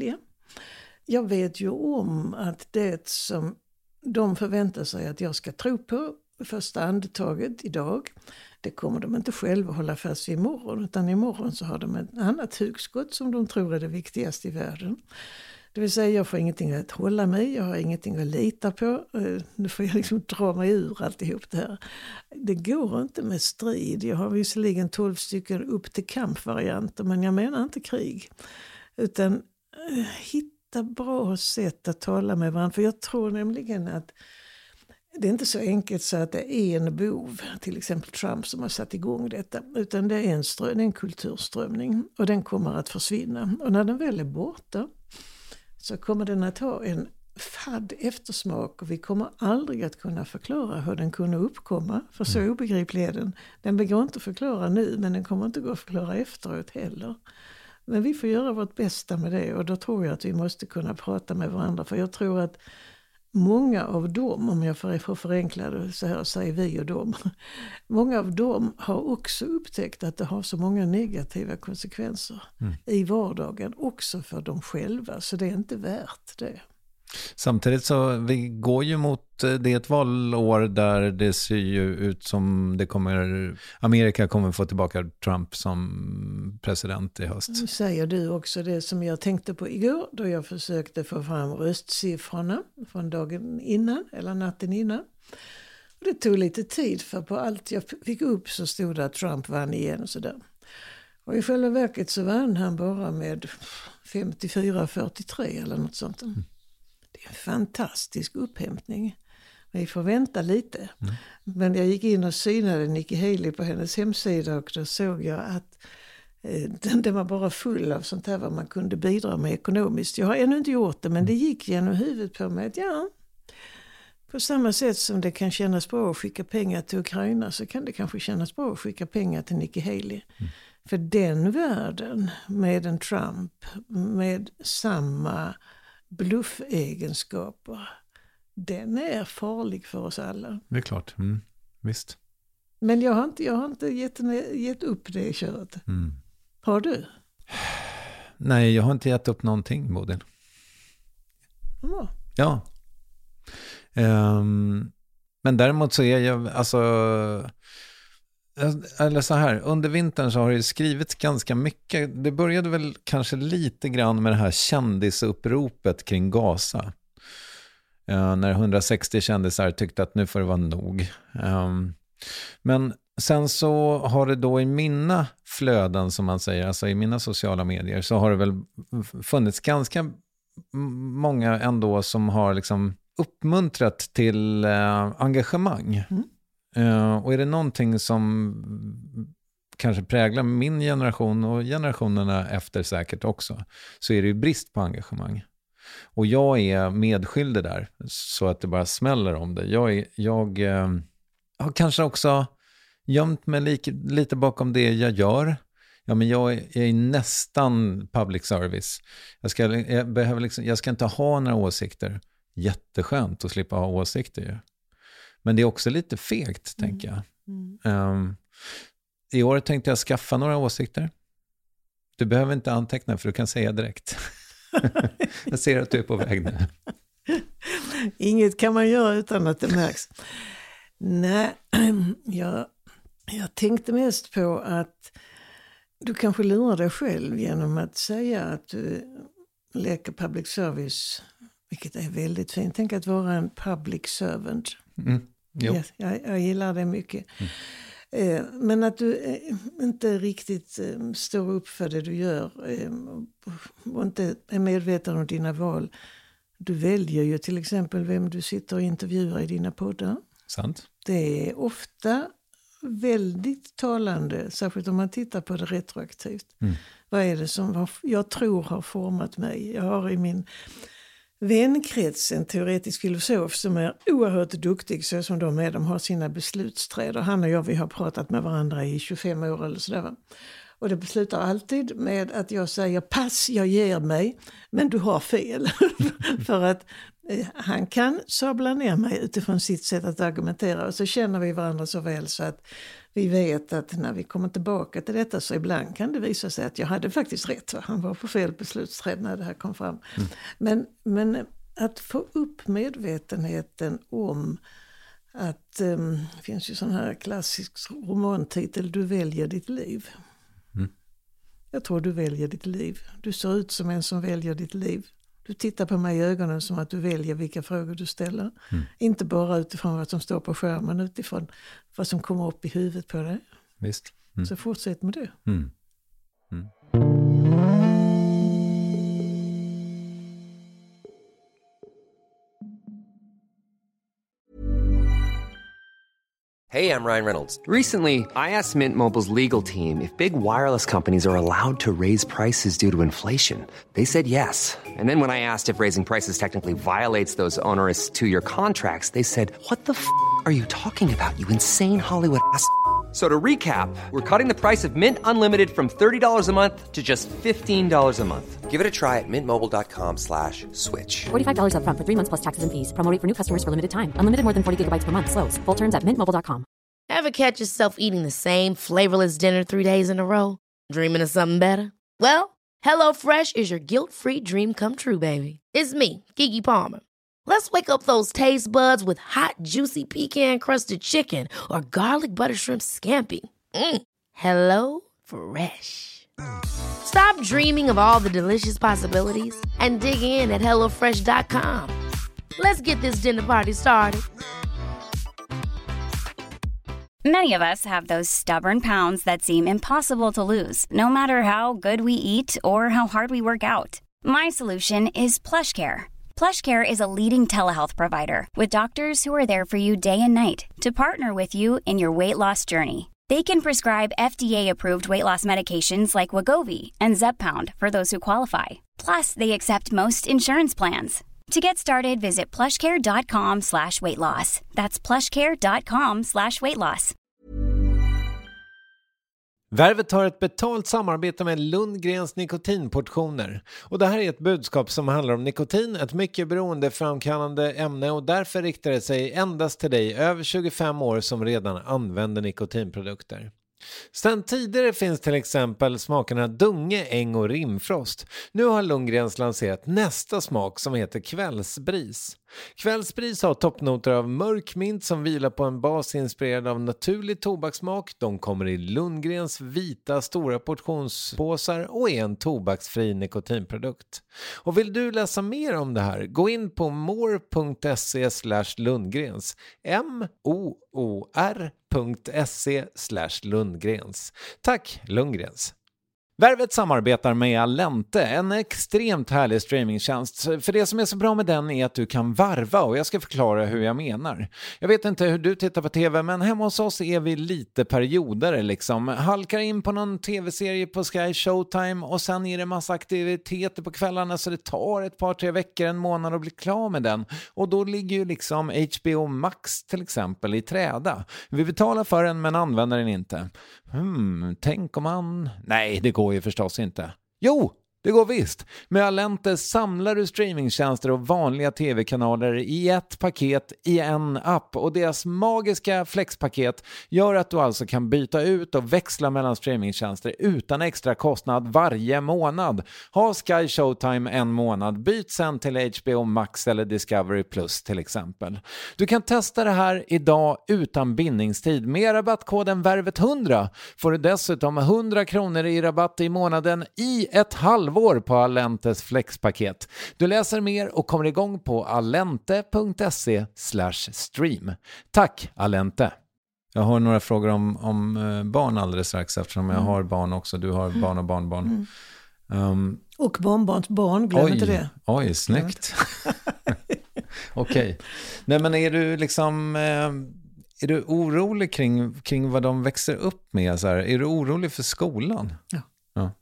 Jag vet ju om att det som de förväntar sig att jag ska tro på första andetaget idag, det kommer de inte själva hålla fast vid imorgon, utan imorgon så har de ett annat hugskott som de tror är det viktigaste i världen. Det vill säga jag får ingenting att hålla mig, jag har ingenting att lita på, nu får jag liksom dra mig ur alltihop det här. Det går inte med strid, jag har visserligen 12 stycken upp till kampvarianter, men jag menar inte krig. Utan hitta bra sätt att tala med varandra, för jag tror nämligen att det är inte så enkelt så att det är en bov, till exempel Trump, som har satt igång detta. Utan det är en kulturströmning och den kommer att försvinna. Och när den väl är borta så kommer den att ha en fadd eftersmak och vi kommer aldrig att kunna förklara hur den kunde uppkomma. För så obegriplig är den. Den går inte att förklara nu, men den kommer inte gå att förklara efteråt heller. Men vi får göra vårt bästa med det och då tror jag att vi måste kunna prata med varandra. För jag tror att många av dem, om jag får förenkla det så här, säger vi och dem. Många av dem har också upptäckt att det har så många negativa konsekvenser i vardagen också för dem själva. Så det är inte värt det. Samtidigt så vi går ju mot det är ett valår där det ser ju ut som Amerika kommer få tillbaka Trump som president i höst. Nu säger du också det som jag tänkte på igår då jag försökte få fram röstsiffrorna från dagen innan eller natten innan. Och det tog lite tid för på allt jag fick upp så stod det att Trump vann igen och sådär. Och i själva verket så vann han bara med 54-43 eller något sånt. Det är en fantastisk upphämtning. Vi får vänta lite. Men jag gick in och synade Nikki Haley på hennes hemsida och då såg jag att den var bara full av sånt här vad man kunde bidra med ekonomiskt. Jag har ännu inte gjort det, men det gick genom huvudet på mig att på samma sätt som det kan kännas bra att skicka pengar till Ukraina så kan det kanske kännas bra att skicka pengar till Nikki Haley. För den världen med en Trump med samma bluffegenskaper, den är farlig för oss alla. Det är klart, visst. Men jag har inte gett upp det köret. Har du? Nej, jag har inte gett upp någonting, Bodil. Ja. Men däremot så är jag, eller så här, under vintern så har det skrivits ganska mycket. Det började väl kanske lite grann med det här kändisuppropet kring Gaza. När 160 kändisar tyckte att nu får det vara nog. Men sen så har det då i mina flöden, som man säger, alltså i mina sociala medier, så har det väl funnits ganska många ändå som har liksom uppmuntrat till engagemang. Och är det någonting som kanske präglar min generation och generationerna efter säkert också, så är det ju brist på engagemang. Och jag är medskyldig där, så att det bara smäller om det. Jag har kanske också gömt mig lite bakom det jag gör. Ja, men jag är nästan public service. Jag ska inte ha några åsikter. Jätteskönt att slippa ha åsikter ju. Men det är också lite fegt, tänker jag. I år tänkte jag skaffa några åsikter. Du behöver inte anteckna, för du kan säga direkt. Jag ser att du är på väg nu. Inget kan man göra utan att det märks. Nej, jag tänkte mest på att du kanske lurar dig själv genom att säga att du leker public service, vilket är väldigt fint. Tänk att vara en public servant. Jag gillar det mycket. Men att du inte riktigt står upp för det du gör och inte är medveten om dina val. Du väljer ju till exempel vem du sitter och intervjuar i dina poddar. Sant. Det är ofta väldigt talande, särskilt om man tittar på det retroaktivt. Vad är det som jag tror har format mig? Jag har i min vänkrets en teoretisk filosof som är oerhört duktig, så som de är. De har sina beslutsträd, och han och jag, vi har pratat med varandra i 25 år eller sådär, va? Och det beslutar alltid med att jag säger pass, jag ger mig, men du har fel. För att han kan sabla ner mig utifrån sitt sätt att argumentera, och så känner vi varandra så väl så att vi vet att när vi kommer tillbaka till detta, så ibland kan det visa sig att jag hade faktiskt rätt. Va? Han var på fel beslutsträd när det här kom fram. Men att få upp medvetenheten om att det finns ju sån här klassisk romantitel, du väljer ditt liv. Jag tror du väljer ditt liv. Du ser ut som en som väljer ditt liv. Du tittar på mig i ögonen som att du väljer vilka frågor du ställer. Inte bara utifrån vad som står på skärmen, utifrån vad som kommer upp i huvudet på dig. Visst. Så fortsätt med det. Hey, I'm Ryan Reynolds. Recently, I asked Mint Mobile's legal team if big wireless companies are allowed to raise prices due to inflation. They said yes. And then when I asked if raising prices technically violates those onerous two-year contracts, they said, "What the f*** are you talking about, you insane Hollywood ass?" So to recap, we're cutting the price of Mint Unlimited from $30 a month to just $15 a month. Give it a try at mintmobile.com/switch. $45 up front for 3 months plus taxes and fees. Promo rate for new customers for limited time. Unlimited more than 40 gigabytes per month. Slows full terms at mintmobile.com. Ever catch yourself eating the same flavorless dinner 3 days in a row? Dreaming of something better? Well, HelloFresh is your guilt-free dream come true, baby. It's me, Keke Palmer. Let's wake up those taste buds with hot, juicy pecan-crusted chicken or garlic butter shrimp scampi. Hello Fresh. Stop dreaming of all the delicious possibilities and dig in at HelloFresh.com. Let's get this dinner party started. Many of us have those stubborn pounds that seem impossible to lose, no matter how good we eat or how hard we work out. My solution is PlushCare. PlushCare is a leading telehealth provider with doctors who are there for you day and night to partner with you in your weight loss journey. They can prescribe FDA-approved weight loss medications like Wegovy and Zepbound for those who qualify. Plus, they accept most insurance plans. To get started, visit plushcare.com/weightloss. That's plushcare.com/weightloss. Värvet har ett betalt samarbete med Lundgrens nikotinportioner. Och det här är ett budskap som handlar om nikotin, ett mycket beroendeframkallande ämne, och därför riktar det sig endast till dig över 25 år som redan använder nikotinprodukter. Sen tidigare finns till exempel smakerna Dunge, Äng och Rimfrost. Nu har Lundgrens lanserat nästa smak som heter Kvällsbris. Kvällsbris har toppnoter av mörk mint som vilar på en bas inspirerad av naturlig tobakssmak. De kommer i Lundgrens vita stora portionspåsar och är en tobaksfri nikotinprodukt. Och vill du läsa mer om det här, gå in på more.se/Lundgrens. moor.se/Lundgrens. Tack Lundgrens. Värvet samarbetar med Allente, en extremt härlig streamingtjänst. För det som är så bra med den är att du kan varva, och jag ska förklara hur jag menar. Jag vet inte hur du tittar på tv, men hemma hos oss är vi lite perioder liksom. Halkar in på någon tv-serie på Sky Showtime och sen är det massa aktiviteter på kvällarna, så det tar ett par, 3 veckor, en månad att bli klar med den. Och då ligger ju liksom HBO Max till exempel i träda. Vi betalar för den men använder den inte. Tänk om man... Nej, det går ju förstås inte. Jo, det går visst. Med Allente samlar du streamingtjänster och vanliga tv-kanaler i ett paket i en app, och deras magiska flexpaket gör att du alltså kan byta ut och växla mellan streamingtjänster utan extra kostnad varje månad. Ha Sky Showtime en månad, byt sen till HBO Max eller Discovery Plus till exempel. Du kan testa det här idag utan bindningstid. Med rabattkoden VÄRVET100 får du dessutom 100 kronor i rabatt i månaden i ett halvår på Allentes flexpaket. Du läser mer och kommer igång på allente.se/stream. Tack Allente! Jag har några frågor om barn alldeles strax, eftersom jag har barn också. Du har barn och barnbarn. Och barnbarns barn, glöm inte det. Oj, snyggt. Okej. Nej, men är du liksom... Är du orolig kring vad de växer upp med? Så här? Är du orolig för skolan? Ja. Ja.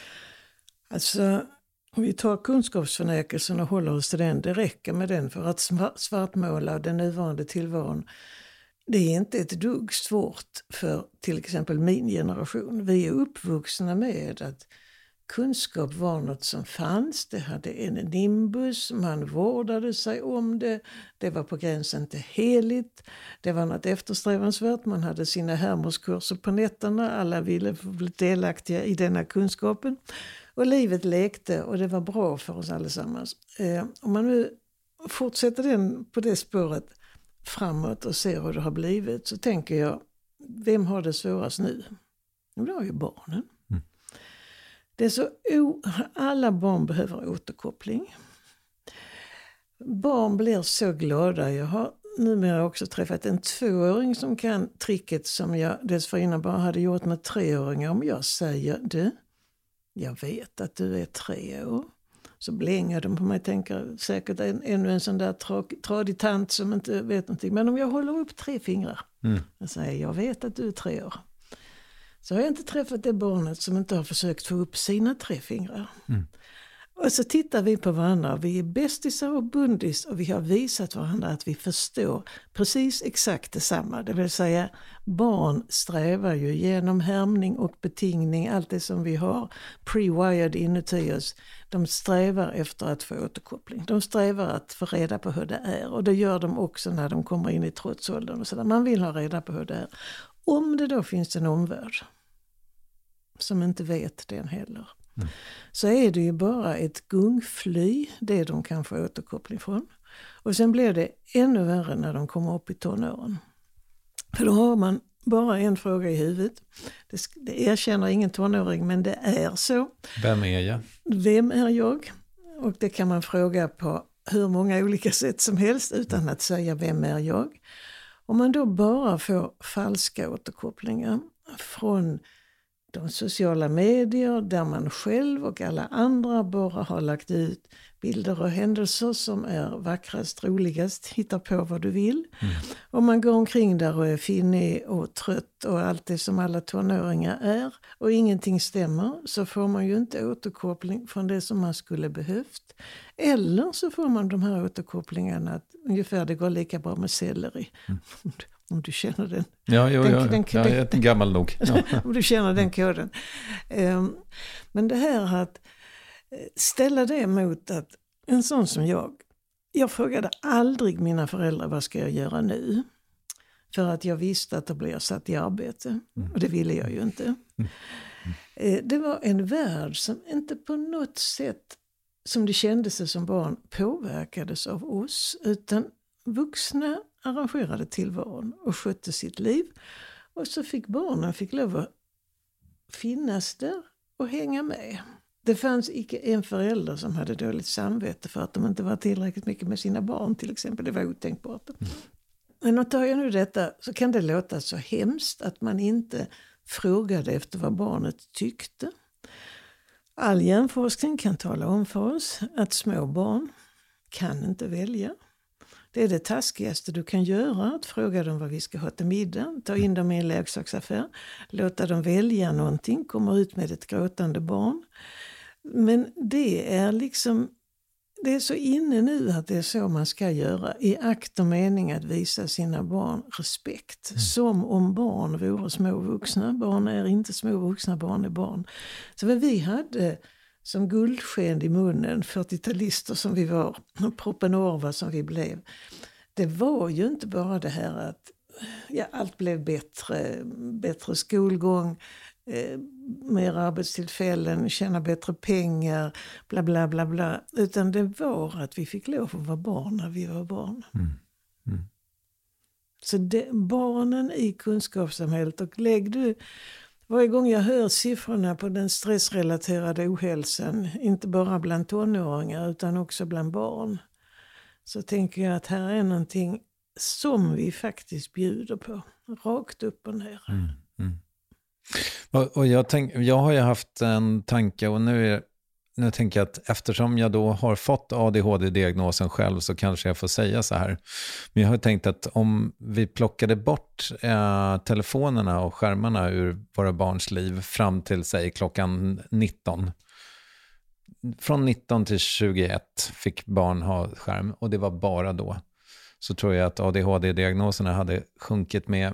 Alltså, om vi tar kunskapsförnäkelsen och håller oss till den, det räcker med den för att svartmåla den nuvarande tillvaron. Det är inte ett dugg svårt för till exempel min generation. Vi är uppvuxna med att kunskap var något som fanns, det hade en nimbus, man vårdade sig om det, det var på gränsen till heligt, det var något eftersträvansvärt, man hade sina Hermoskurser på nätterna, alla ville bli delaktiga i denna kunskapen. Och livet lekte och det var bra för oss allesammans. Om man nu fortsätter på det spåret framåt och ser hur det har blivit, så tänker jag, vem har det svårast nu? Det har ju barnen. Det är så alla barn behöver återkoppling. Barn blir så glada. Jag har numera också träffat en 2-åring som kan tricket som jag dessförinnan bara hade gjort med 3-åringar. Om jag säger, du, jag vet att du är 3 år. Så blänger de på mig och tänker säkert ännu en sån där tradig tant som inte vet någonting. Men om jag håller upp 3 fingrar och säger, jag vet att du är 3 år. Så har jag inte träffat det barnet som inte har försökt få upp sina 3 fingrar. Och så tittar vi på varandra. Vi är bästisar och bundis och vi har visat varandra att vi förstår precis exakt detsamma. Det vill säga, barn strävar ju genom härmning och betingning, allt det som vi har pre-wired inuti oss. De strävar efter att få återkoppling. De strävar att få reda på hur det är. Och det gör de också när de kommer in i trotsåldern och sådär. Man vill ha reda på hur det är. Om det då finns en omvärld som inte vet den heller, så är det ju bara ett gungfly det de kan få återkoppling från. Och sen blir det ännu värre när de kommer upp i tonåren. För då har man bara en fråga i huvudet. Det erkänner ingen tonåring, men det är så. Vem är jag? Vem är jag? Och det kan man fråga på hur många olika sätt som helst utan att säga vem är jag. Om man då bara får falska återkopplingar från de sociala medier där man själv och alla andra bara har lagt ut bilder och händelser som är vackrast, roligast, hitta på vad du vill. Om man går omkring där och är finnig och trött och allt det som alla tonåringar är och ingenting stämmer, så får man ju inte återkoppling från det som man skulle behövt. Eller så får man de här återkopplingarna att ungefär det går lika bra med selleri. Om du känner den. Jag är gammal nog. Ja. Om du känner den koden. Men det här att ställa det mot att en sån som jag frågade aldrig mina föräldrar, vad ska jag göra nu? För att jag visste att då blev jag satt i arbete. Och det ville jag ju inte. Det var en värld som inte på något sätt, som det kändes som barn, påverkades av oss. Utan vuxna arrangerade tillvaron och skötte sitt liv. Och så fick barnen lov att finnas där och hänga med. Det fanns icke en förälder som hade dåligt samvete för att de inte var tillräckligt mycket med sina barn till exempel. Det var otänkbart. Men tar jag nu detta så kan det låta så hemskt att man inte frågade efter vad barnet tyckte. All hjärnforskning kan tala om för oss att små barn kan inte välja. Det är det taskigaste du kan göra, att fråga dem vad vi ska ha till middag, ta in dem i en leksaksaffär, låta dem välja någonting, komma ut med ett gråtande barn. Men det är så inne nu att det är så man ska göra, i akt och mening att visa sina barn respekt. Som om barn vore små vuxna. Barn är inte små vuxna, barn är barn. Så vad vi hade som guldsken i munnen, 40-talister som vi var, och propenorva som vi blev. Det var ju inte bara det här att allt blev bättre skolgång, mer arbetstillfällen, tjäna bättre pengar, bla bla bla bla. Utan det var att vi fick lov att vara barn när vi var barn. Så barnen i kunskapssamhället, och varje gång jag hör siffrorna på den stressrelaterade ohälsan, inte bara bland tonåringar utan också bland barn, så tänker jag att här är någonting som vi faktiskt bjuder på, rakt upp och ner. Och jag har ju haft en tanke, och nu tänker jag att eftersom jag då har fått ADHD-diagnosen själv så kanske jag får säga så här. Men jag har tänkt att om vi plockade bort telefonerna och skärmarna ur våra barns liv fram till, säg, klockan 19. Från 19 till 21 fick barn ha skärm, och det var bara då. Så tror jag att ADHD-diagnoserna hade sjunkit med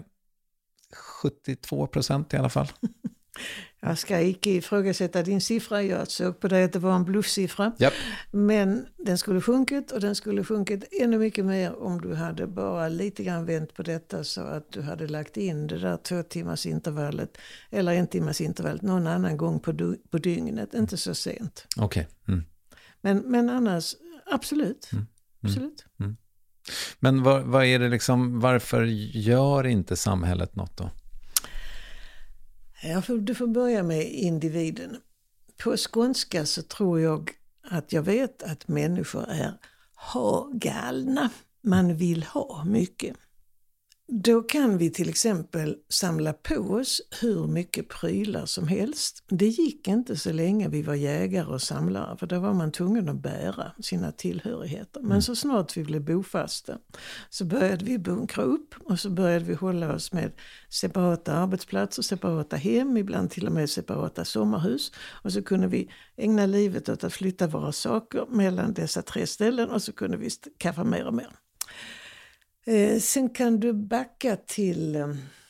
72% i alla fall. Jag ska inte ifrågasätta din siffra. Jag såg på det att det var en bluffsiffra. Yep. Men den skulle sjunkit, och den skulle sjunkit ännu mycket mer om du hade bara lite grann vänt på detta, så att du hade lagt in det där 2 timmars intervallet eller 1 timmars intervallet någon annan gång på dygnet. Inte så sent. Okej. Men annars, absolut. Absolut. Men vad är det liksom, varför gör inte samhället något då? Du får börja med individen. På skånska så tror jag att jag vet att människor är ha-galna. Man vill ha mycket. Då kan vi till exempel samla på oss hur mycket prylar som helst. Det gick inte så länge vi var jägare och samlare, för då var man tvungen att bära sina tillhörigheter. Men så snart vi blev bofasta så började vi bunkra upp, och så började vi hålla oss med separata arbetsplatser, separata hem, ibland till och med separata sommarhus. Och så kunde vi ägna livet åt att flytta våra saker mellan dessa 3 ställen, och så kunde vi skaffa mer och mer. Sen kan du backa till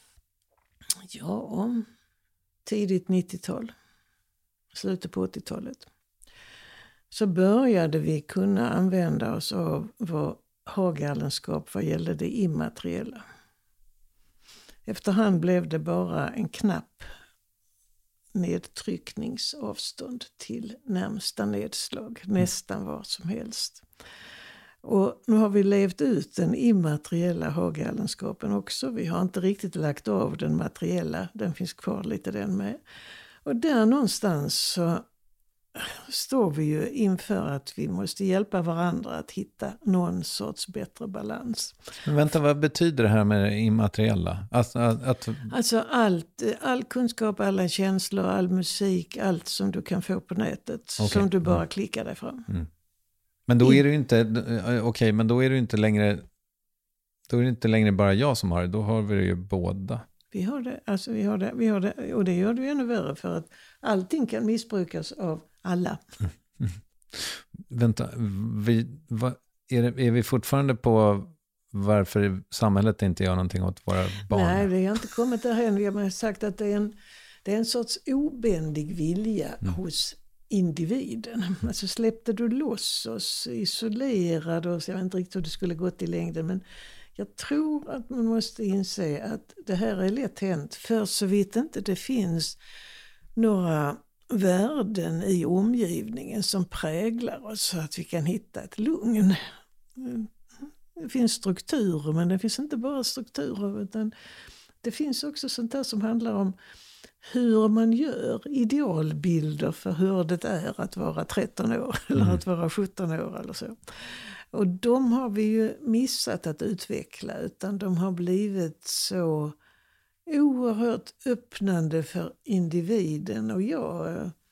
tidigt 90-tal, slutet på 80-talet. Så började vi kunna använda oss av vår ha-galenskap vad gällde det immateriella. Efterhand blev det bara en knapp nedtryckningsavstånd till närmsta nedslag, nästan vad som helst. Och nu har vi levt ut den immateriella ha-galenskapen också. Vi har inte riktigt lagt av den materiella. Den finns kvar lite den med. Och där någonstans så står vi ju inför att vi måste hjälpa varandra att hitta någon sorts bättre balans. Men vänta, vad betyder det här med det immateriella? Alltså all kunskap, alla känslor, all musik, allt som du kan få på nätet. Okay. Som du bara klickar dig fram. Men då är det ju inte men då är det inte längre, då är det inte längre bara jag som har det, då har vi det ju båda. Vi har det, och det gör det ju ännu värre, för att allting kan missbrukas av alla. Vänta, är vi fortfarande på varför samhället inte gör någonting åt våra barn? Nej, det har inte kommit därhen. Jag har sagt att det är en sorts obändig vilja hos individen. Alltså släppte du loss oss, isolerade oss, jag vet inte riktigt hur det skulle gått i längden, men jag tror att man måste inse att det här är lätt hänt, för så vitt inte det finns några värden i omgivningen som präglar oss så att vi kan hitta ett lugn. Det finns strukturer, men det finns inte bara strukturer, utan det finns också sånt där som handlar om hur man gör idealbilder för hur det är att vara 13 år eller att vara 17 år eller så. Och de har vi ju missat att utveckla, utan de har blivit så oerhört öppnande för individen. Och jag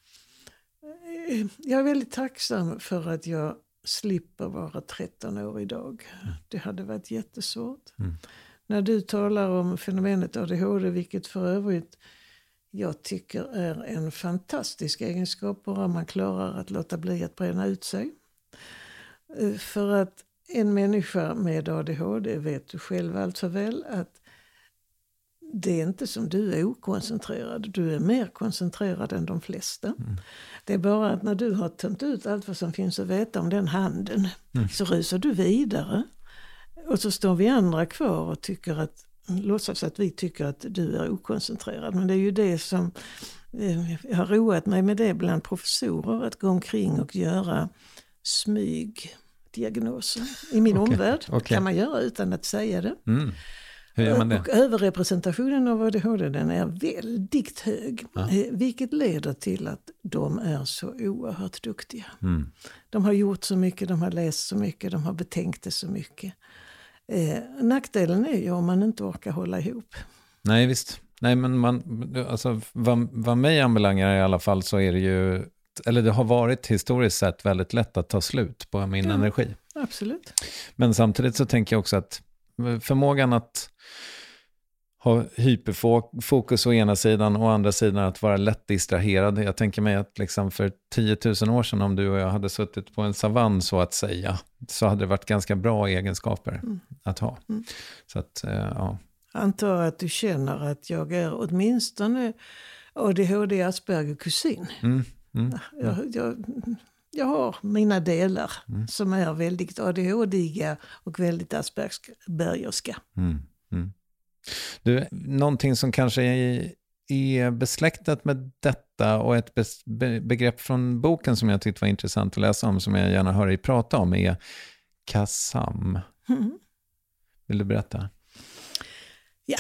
är väldigt tacksam för att jag slipper vara 13 år idag. Det hade varit jättesvårt. När du talar om fenomenet ADHD, vilket för övrigt jag tycker är en fantastisk egenskap, bara man klarar att låta bli att bränna ut sig. För att en människa med ADHD, vet du själv allt för väl, att det är inte som du är okoncentrerad. Du är mer koncentrerad än de flesta. Det är bara att när du har tömt ut allt vad som finns att veta om den handen, så rusar du vidare. Och så står vi andra kvar och tycker att, låtsas att vi tycker att du är okoncentrerad. Men det är ju det som, jag har roat mig med det bland professorer, att gå omkring och göra smygdiagnoser. I min omvärld kan man göra utan att säga det. Hur gör man det? Och överrepresentationen av ADHD, den är väldigt hög. Vilket leder till att de är så oerhört duktiga. De har gjort så mycket, de har läst så mycket, de har betänkt det så mycket. Nackdelen är ju om man inte orkar hålla ihop. Nej, visst. Nej, men alltså, vad mig anbelangar i alla fall, så är det ju, eller det har varit historiskt sett väldigt lätt att ta slut på min energi. Absolut. Men samtidigt så tänker jag också att förmågan att ha hyperfokus å ena sidan och å andra sidan att vara lätt distraherad. Jag tänker mig att liksom för 10 000 år sedan, om du och jag hade suttit på en savann så att säga, så hade det varit ganska bra egenskaper att ha. Så att, ja. Jag antar att du känner att jag är åtminstone ADHD Asperger-kusin. Jag har mina delar som är väldigt ADHD-iga och väldigt aspergerska. Du, någonting som kanske är besläktat med detta och ett begrepp från boken som jag tyckte var intressant att läsa om, som jag gärna hör dig prata om, är KASAM. Vill du berätta? Ja,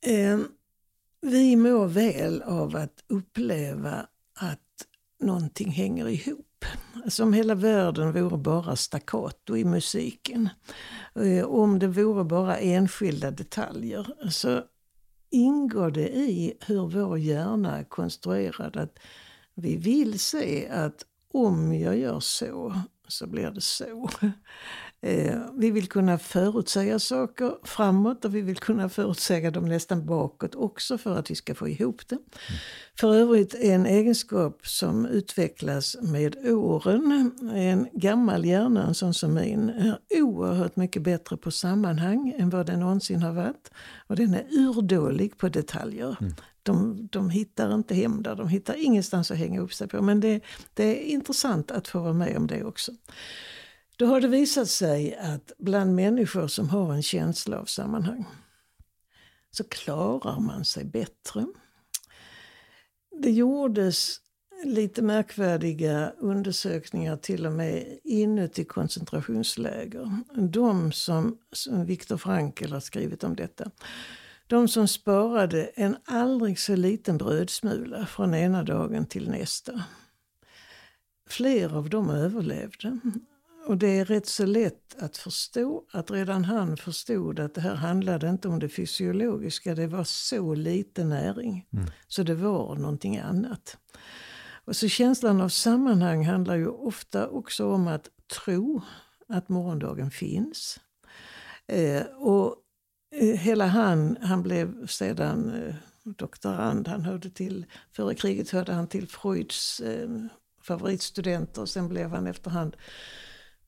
vi mår väl av att uppleva att någonting hänger ihop. Alltså om hela världen vore bara staccato i musiken. Om det vore bara enskilda detaljer, så ingår det i hur vår hjärna är konstruerad att vi vill se att om jag gör så blir det så. Vi vill kunna förutsäga saker framåt och vi vill kunna förutsäga dem nästan bakåt också för att vi ska få ihop det. För övrigt en egenskap som utvecklas med åren. En gammal hjärna, en sån som min, är oerhört mycket bättre på sammanhang än vad den någonsin har varit. Och den är urdålig på detaljer. De hittar inte hem där, de hittar ingenstans att hänga upp sig på. Men det är intressant att få vara med om det också. Då har det visat sig att bland människor som har en känsla av sammanhang så klarar man sig bättre. Det gjordes lite märkvärdiga undersökningar till och med inuti koncentrationsläger. De som Viktor Frankl har skrivit om detta. De som sparade en aldrig så liten brödsmula från ena dagen till nästa. Fler av dem överlevde. Och det är rätt så lätt att förstå att redan han förstod att det här handlade inte om det fysiologiska. Det var så lite näring. Så det var någonting annat. Och så känslan av sammanhang handlar ju ofta också om att tro att morgondagen finns. Och hela han blev sedan doktorand. Han hörde till, före kriget hörde han till Freuds favoritstudenter. Och sen blev han efterhand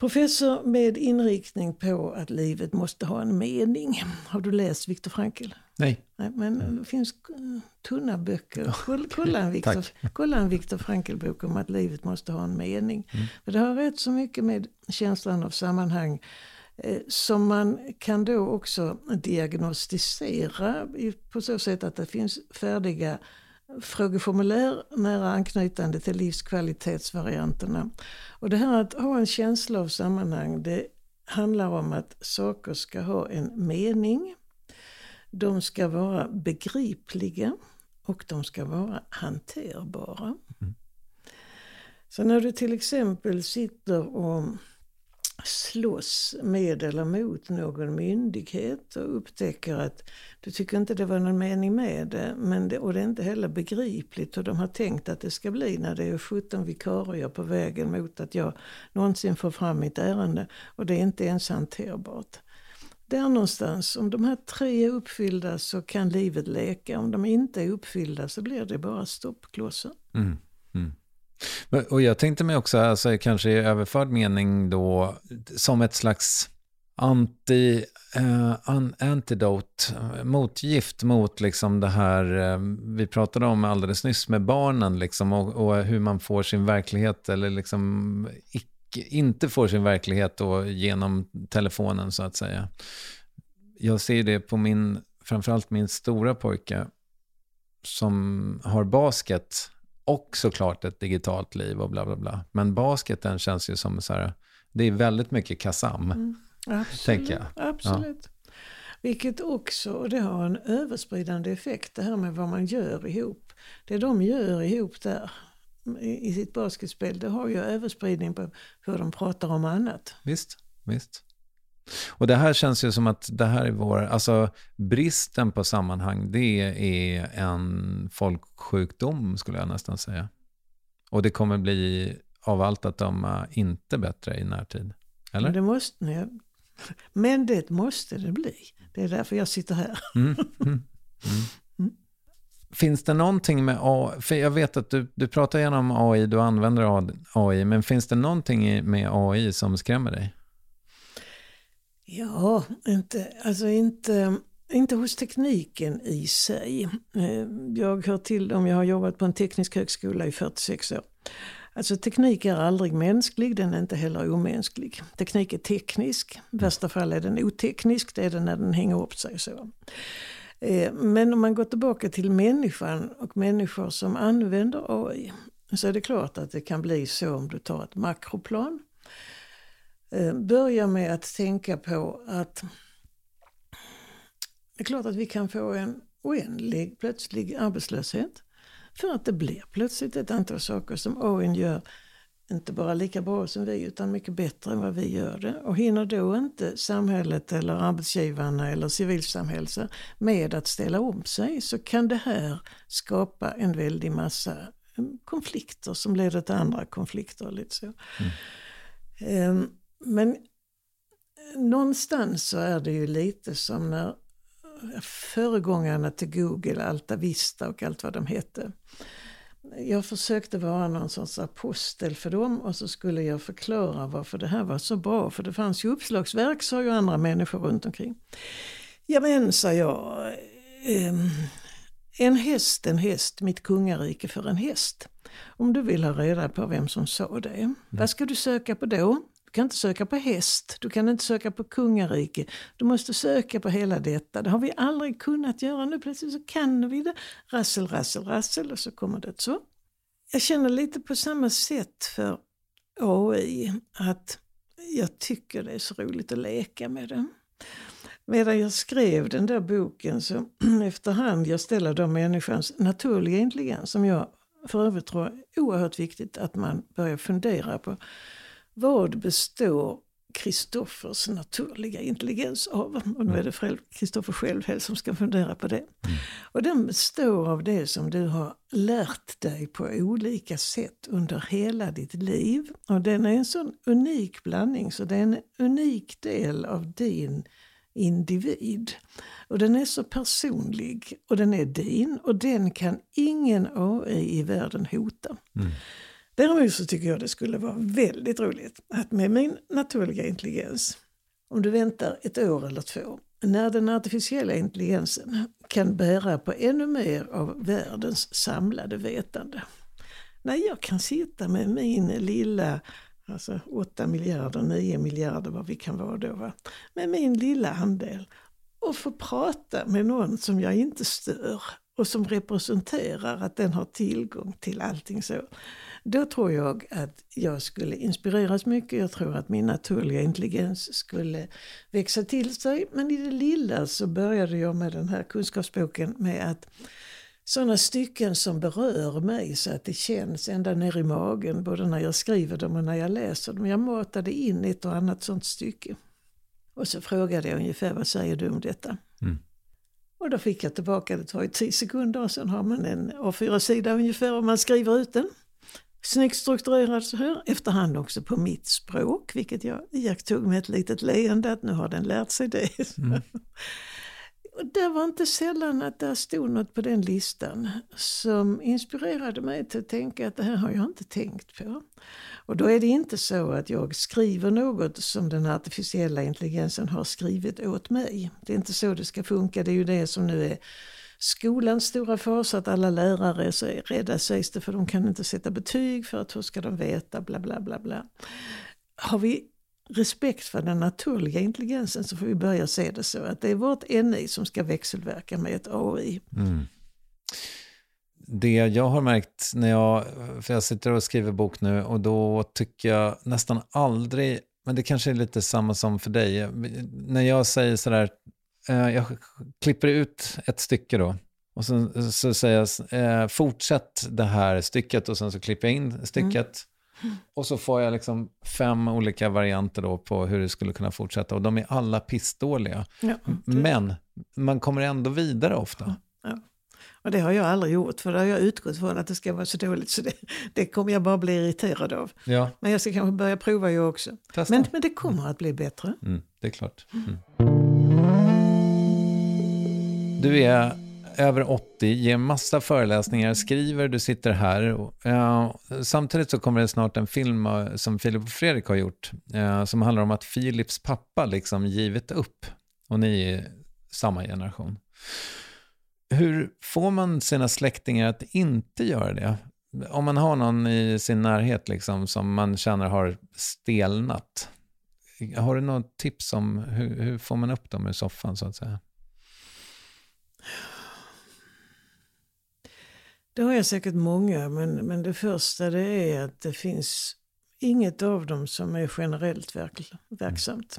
Professor med inriktning på att livet måste ha en mening. Har du läst Viktor Frankl? Nej. Men det finns tunna böcker. Kolla en Viktor Frankl-bok om att livet måste ha en mening. För det har rätt så mycket med känslan av sammanhang som man kan då också diagnostisera på så sätt att det finns färdiga frågeformulär nära anknytande till livskvalitetsvarianterna. Och det här att ha en känsla av sammanhang, det handlar om att saker ska ha en mening. De ska vara begripliga och de ska vara hanterbara. Så när du till exempel sitter och slåss med eller mot någon myndighet och upptäcker att du tycker inte det var någon mening med det, och det är inte heller begripligt hur de har tänkt att det ska bli när det är 17 vikarier på vägen mot att jag någonsin får fram mitt ärende och det är inte ens hanterbart. Där någonstans, om de här 3 är uppfyllda så kan livet leka. Om de inte är uppfyllda så blir det bara stoppklossar. Och jag tänkte mig också, alltså, kanske i överförd mening då, som ett slags antidote, motgift mot liksom det här vi pratade om alldeles nyss med barnen liksom, och hur man får sin verklighet eller liksom inte får sin verklighet då, genom telefonen så att säga. Jag ser det på framförallt min stora pojke som har basket och såklart ett digitalt liv och bla bla bla. Men basketen känns ju som så här, det är väldigt mycket kasam. Tänker jag. Absolut. Ja. Vilket också, och det har en överspridande effekt, det här med vad man gör ihop. Det de gör ihop där i sitt basketspel, det har ju överspridning på hur de pratar om annat. Visst. Och det här känns ju som att det här är alltså bristen på sammanhang, det är en folksjukdom skulle jag nästan säga. Och det kommer bli av allt att döma inte bättre i närtid. Eller? Men det måste det bli. Det är därför jag sitter här. Finns det någonting med AI, för jag vet att du pratar gärna om AI, du använder AI, men finns det någonting med AI som skrämmer dig? Ja, inte hos tekniken i sig. Jag hör till dem, jag har jobbat på en teknisk högskola i 46 år. Alltså teknik är aldrig mänsklig, den är inte heller omänsklig. Teknik är teknisk, i värsta fall är den oteknisk, det är den när den hänger upp sig så. Men om man går tillbaka till människan och människor som använder AI, så är det klart att det kan bli så om du tar ett makroplan. Börja med att tänka på att det är klart att vi kan få en oändlig plötslig arbetslöshet för att det blir plötsligt ett antal saker som AI gör inte bara lika bra som vi utan mycket bättre än vad vi gör det. Och hinner då inte samhället eller arbetsgivarna eller civilsamhället med att ställa om sig, så kan det här skapa en väldig massa konflikter som leder till andra konflikter. Lite så. Men någonstans så är det ju lite som när föregångarna till Google, Alta Vista och allt vad de hette. Jag försökte vara någon sorts apostel för dem och så skulle jag förklara varför det här var så bra. För det fanns ju uppslagsverk, sa ju andra människor runt omkring. Ja men, sa jag, en häst, mitt kungarike för en häst. Om du vill ha reda på vem som sa det, vad ska du söka på då? Du kan inte söka på häst, du kan inte söka på kungarike. Du måste söka på hela detta. Det har vi aldrig kunnat göra. Nu plötsligt så kan vi det. Rassel och så kommer det så. Jag känner lite på samma sätt för AI att jag tycker det är så roligt att leka med det. Medan jag skrev den där boken så efterhand jag ställer de människans naturliga intelligens som jag för övrigt tror är oerhört viktigt att man börjar fundera på. Vad består Kristoffers naturliga intelligens av? Och nu är det Kristoffer själv som ska fundera på det. Och den består av det som du har lärt dig på olika sätt under hela ditt liv. Och den är en sån unik blandning, så det är en unik del av din individ. Och den är så personlig och den är din och den kan ingen AI i världen hota. Däremot så tycker jag det skulle vara väldigt roligt att med min naturliga intelligens, om du väntar 1 år eller 2, när den artificiella intelligensen kan bära på ännu mer av världens samlade vetande. När jag kan sitta med min lilla, 8 miljarder, 9 miljarder vad vi kan vara då, va? Med min lilla andel och få prata med någon som jag inte stör och som representerar att den har tillgång till allting så. Då tror jag att jag skulle inspireras mycket. Jag tror att min naturliga intelligens skulle växa till sig. Men i det lilla så började jag med den här kunskapsboken med att sådana stycken som berör mig så att det känns ända ner i magen, både när jag skriver dem och när jag läser dem. Jag matade in ett och annat sånt stycke. Och så frågade jag ungefär, vad säger du om detta? Mm. Och då fick jag tillbaka, det tar ju 10 sekunder och sen har man en A4-sida ungefär och man skriver ut den. Snyggt strukturerad så här, efterhand också på mitt språk, vilket jag iakttog med ett litet leende att nu har den lärt sig det. Mm. Och det var inte sällan att där stod något på den listan som inspirerade mig till att tänka att det här har jag inte tänkt på. Och då är det inte så att jag skriver något som den artificiella intelligensen har skrivit åt mig. Det är inte så det ska funka, det är ju det som nu är skolans stora fas, att alla lärare är så rädda, sägs det, för de kan inte sätta betyg för att hur ska de veta, bla bla bla bla. Har vi respekt för den naturliga intelligensen så får vi börja se det så att det är vårt NI som ska växelverka med ett AI. Mm. Det jag har märkt för jag sitter och skriver bok nu och då tycker jag nästan aldrig, men det kanske är lite samma som för dig, när jag säger sådär, jag klipper ut ett stycke då och sen så säger jag fortsätt det här stycket och sen så klipper jag in stycket. Och så får jag liksom 5 olika varianter då på hur det skulle kunna fortsätta. Och de är alla pissdåliga. Ja, men man kommer ändå vidare ofta. Ja. Och det har jag aldrig gjort. För det har jag utgått från att det ska vara så dåligt. Så det kommer jag bara bli irriterad av. Ja. Men jag ska kanske börja prova jag också. Men det kommer att bli bättre. Det är klart. Du är över 80, ger massa föreläsningar, skriver, du sitter här. Samtidigt så kommer det snart en film som Filip och Fredrik har gjort som handlar om att Filips pappa liksom givit upp. Och ni är samma generation. Hur får man sina släktingar att inte göra det? Om man har någon i sin närhet liksom, som man känner har stelnat. Har du något tips om hur får man upp dem i soffan så att säga? Det har jag säkert många, men det första det är att det finns inget av dem som är generellt verksamt.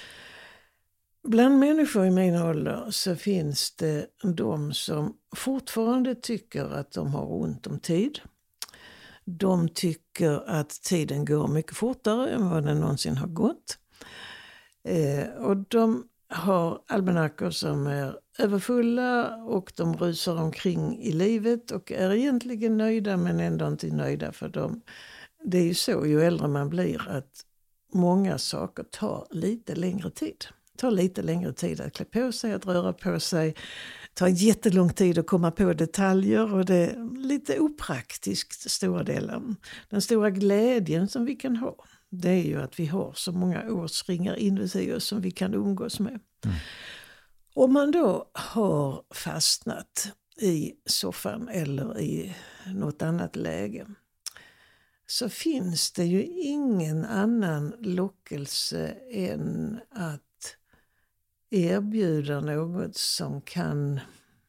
Bland människor i min ålder så finns det de som fortfarande tycker att de har ont om tid. De tycker att tiden går mycket fortare än vad den någonsin har gått. Och de har almanackor som är överfulla och de rusar omkring i livet och är egentligen nöjda men ändå inte nöjda för dem. Det är ju så, ju äldre man blir, att många saker tar lite längre tid. Det tar lite längre tid att klä på sig, att röra på sig. Det tar jättelång tid att komma på detaljer och det är lite opraktiskt stora delar. Den stora glädjen som vi kan ha, det är ju att vi har så många årsringar inuti oss som vi kan umgås med. Om man då har fastnat i soffan eller i något annat läge så finns det ju ingen annan lockelse än att erbjuda något som kan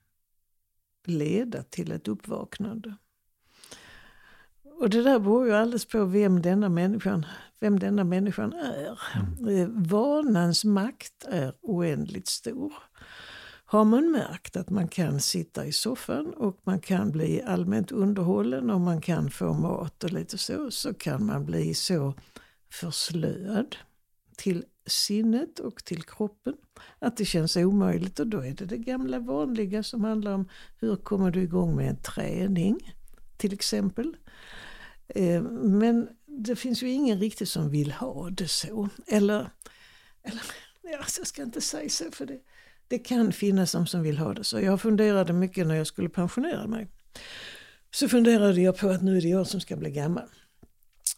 leda till ett uppvaknande. Och det där beror ju alldeles på vem denna människan är. Vanans makt är oändligt stor. Har man märkt att man kan sitta i soffan och man kan bli allmänt underhållen och man kan få mat och lite så kan man bli så förslöad till sinnet och till kroppen att det känns omöjligt. Och då är det gamla vanliga som handlar om hur kommer du igång med en träning till exempel. Men det finns ju ingen riktigt som vill ha det så. Eller jag ska inte säga så för det kan finnas som vill ha det så. Jag funderade mycket när jag skulle pensionera mig. Så funderade jag på att nu är det jag som ska bli gammal.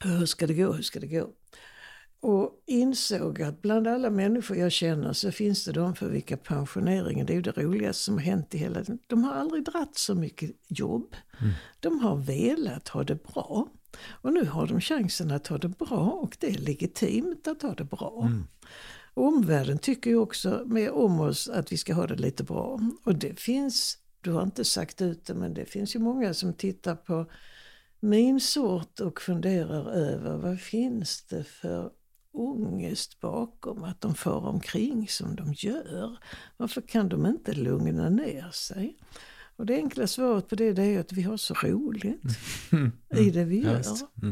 Hur ska det gå? Och insåg att bland alla människor jag känner så finns det de för vilka pensioneringen, det är ju det roligaste som har hänt i hela. De har aldrig dratt så mycket jobb. De har velat ha det bra. Och nu har de chansen att ha det bra, och det är legitimt att ha det bra. Omvärlden tycker ju också mer om oss att vi ska ha det lite bra. Och det finns, du har inte sagt ut det, men det finns ju många som tittar på min sort och funderar över vad finns det för ångest bakom att de får omkring som de gör. Varför kan de inte lugna ner sig? Och det enkla svaret på det är att vi har så roligt i det vi gör.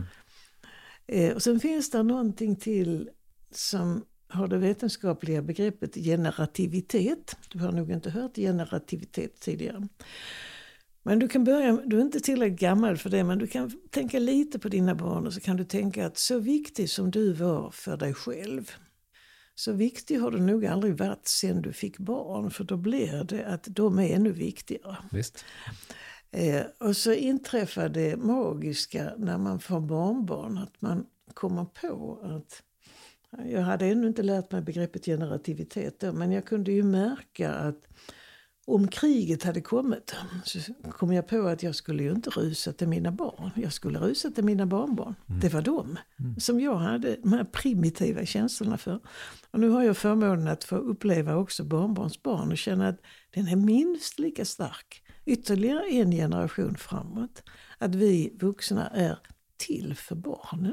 Och sen finns det någonting till som har det vetenskapliga begreppet generativitet. Du har nog inte hört generativitet tidigare. Men du kan börja, du är inte tillräckligt gammal för det, men du kan tänka lite på dina barn och så kan du tänka att så viktig som du var för dig själv, så viktig har du nog aldrig varit sen du fick barn, för då blir det att de är ännu viktigare. Visst. Och så inträffar det magiska när man får barnbarn, att man kommer på att jag hade ännu inte lärt mig begreppet generativitet då, men jag kunde ju märka att om kriget hade kommit så kom jag på att jag skulle ju inte rusa till mina barn. Jag skulle rusa till mina barnbarn. Det var dem som jag hade de här primitiva känslorna för. Och nu har jag förmånen att få uppleva också barnbarns barn och känna att den är minst lika stark. Ytterligare en generation framåt. Att vi vuxna är till för barnen.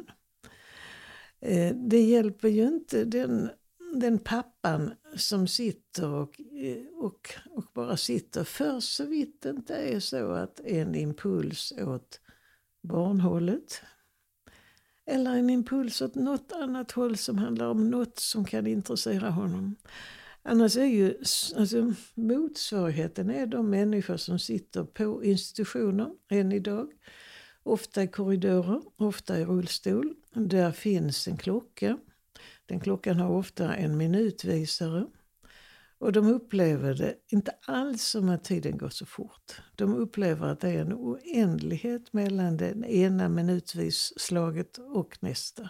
Det hjälper ju inte den pappan som sitter och bara sitter, för så vitt det inte är så att en impuls åt barnhållet eller en impuls åt något annat håll som handlar om något som kan intressera honom. Annars är ju motsvarigheten är de människor som sitter på institutioner än idag. Ofta i korridorer, ofta i rullstol. Där finns en klocka. Den klockan har ofta en minutvisare. Och de upplever det inte alls som att tiden går så fort. De upplever att det är en oändlighet mellan det ena minutvisslaget och nästa.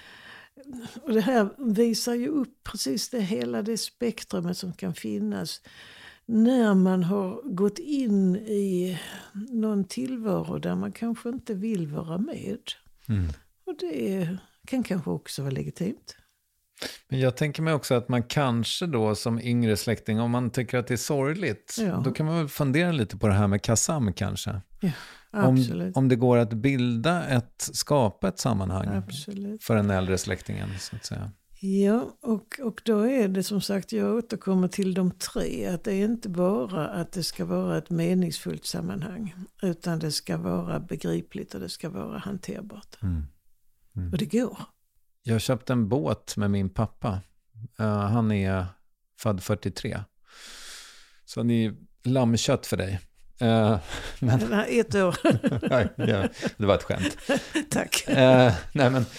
Och det här visar ju upp precis hela det spektrumet som kan finnas när man har gått in i någon tillvaro där man kanske inte vill vara med. Och det kan kanske också vara legitimt. Men jag tänker mig också att man kanske då som yngre släkting, om man tycker att det är sorgligt, då kan man väl fundera lite på det här med KASAM kanske. Ja, absolut. Om det går att skapa ett sammanhang för en äldre släktingen så att säga. Ja, och då är det som sagt, jag återkommer till de tre, att det är inte bara att det ska vara ett meningsfullt sammanhang, utan det ska vara begripligt och det ska vara hanterbart. Och det går. Jag köpte en båt med min pappa. Han är född 43. Så ni är lammkött för dig. Men... Nej, 1 år. Ja, det var ett skämt. Tack. Nej, men...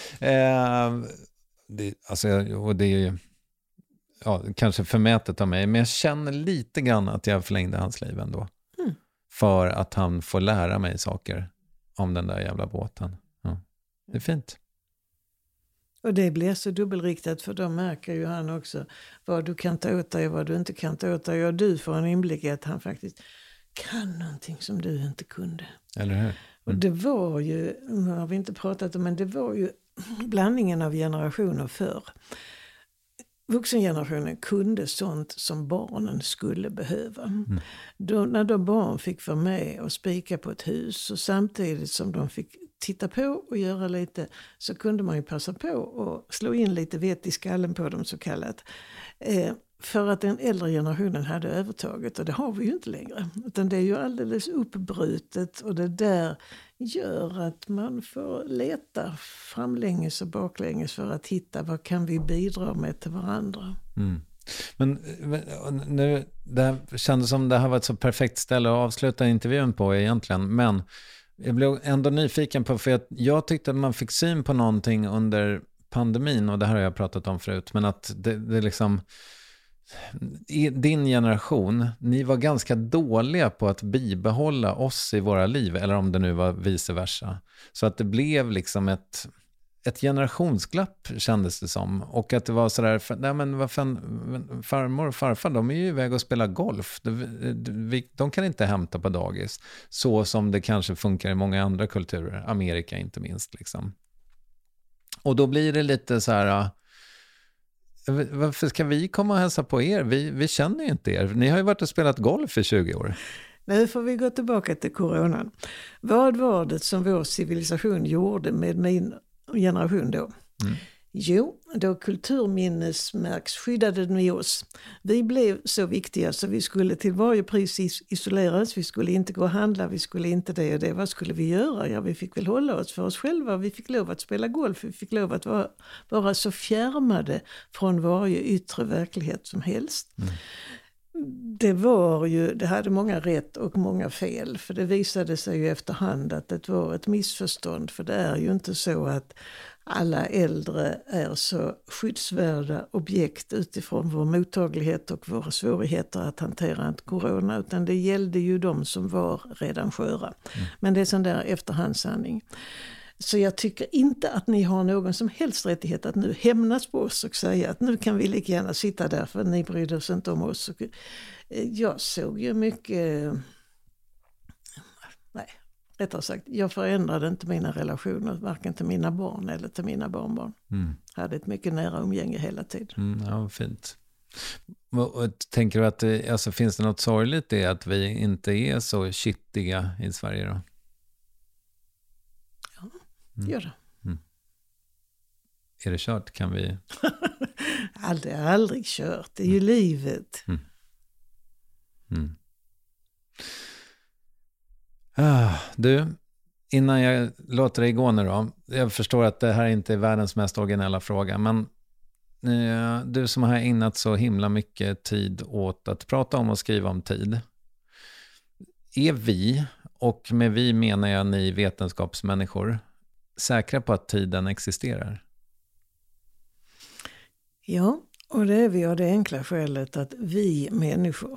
och det är ju kanske förmätet av mig, men jag känner lite grann att jag förlängde hans liv ändå. För att han får lära mig saker om den där jävla båten. Ja. Det är fint. Och det blir så dubbelriktat, för då märker ju han också vad du kan ta åt dig och vad du inte kan ta åt dig. Och du får en inblick i att han faktiskt kan någonting som du inte kunde. Eller hur? Och det var ju, nu har vi inte pratat om, men det var ju blandningen av generationer förr. Vuxengenerationen kunde sånt som barnen skulle behöva. När då barn fick vara med och spika på ett hus, och samtidigt som de fick titta på och göra lite, så kunde man ju passa på och slå in lite vett i skallen på dem så kallat. För att den äldre generationen hade övertaget, och det har vi ju inte längre. Utan det är ju alldeles uppbrutet, och det där gör att man får leta framlänges och baklänges för att hitta vad kan vi bidra med till varandra. Men nu, det här kändes som det här var ett så perfekt ställe att avsluta intervjun på egentligen, men jag blev ändå nyfiken på, för jag tyckte att man fick syn på någonting under pandemin, och det här har jag pratat om förut, men att det liksom, i din generation, ni var ganska dåliga på att bibehålla oss i våra liv, eller om det nu var vice versa. Så att det blev liksom ett generationsglapp kändes det som. Och att det var sådär, nej men vad fan, farmor och farfar, de är ju iväg och spelar golf. De kan inte hämta på dagis. Så som det kanske funkar i många andra kulturer. Amerika inte minst liksom. Och då blir det lite så här, varför ska vi komma och hälsa på er? Vi känner ju inte er. Ni har ju varit och spelat golf i 20 år. Nu får vi gå tillbaka till coronan. Vad var det som vår civilisation gjorde med min generation då? Jo, då kulturminnesmärksskyddade ni oss. Vi blev så viktiga så vi skulle till varje pris isoleras. Vi skulle inte gå och handla, vi skulle inte det och det. Vad skulle vi göra? Ja, vi fick väl hålla oss för oss själva. Vi fick lov att spela golf. Vi fick lov att vara så fjärmade från varje yttre verklighet som helst. Det hade många rätt och många fel. För det visade sig ju efterhand att det var ett missförstånd. För det är ju inte så att alla äldre är så skyddsvärda objekt utifrån vår mottaglighet och våra svårigheter att hantera en corona. Utan det gällde ju de som var redan sköra. Men det är sån där efterhandssanning. Så jag tycker inte att ni har någon som helst rättighet att nu hämnas på oss och säga att nu kan vi lika gärna sitta där för ni bryr oss inte om oss. Jag såg ju mycket... Nej, rättare sagt, jag förändrade inte mina relationer varken till mina barn eller till mina barnbarn. Hade ett mycket nära umgänge hela tiden. Ja, fint. Och tänker du att alltså, finns det något sorgligt i att vi inte är så kittiga i Sverige då? Gör det. Är det kört? Kan vi... Det är aldrig kört. Det är ju livet. Du, innan jag låter dig gå nu då. Jag förstår att det här inte är världens mest originella fråga. Men du som har ägnat så himla mycket tid åt att prata om och skriva om tid. Är vi, och med vi menar jag ni vetenskapsmänniskor, säkra på att tiden existerar? Ja, och det är vi av det enkla skälet att vi människor,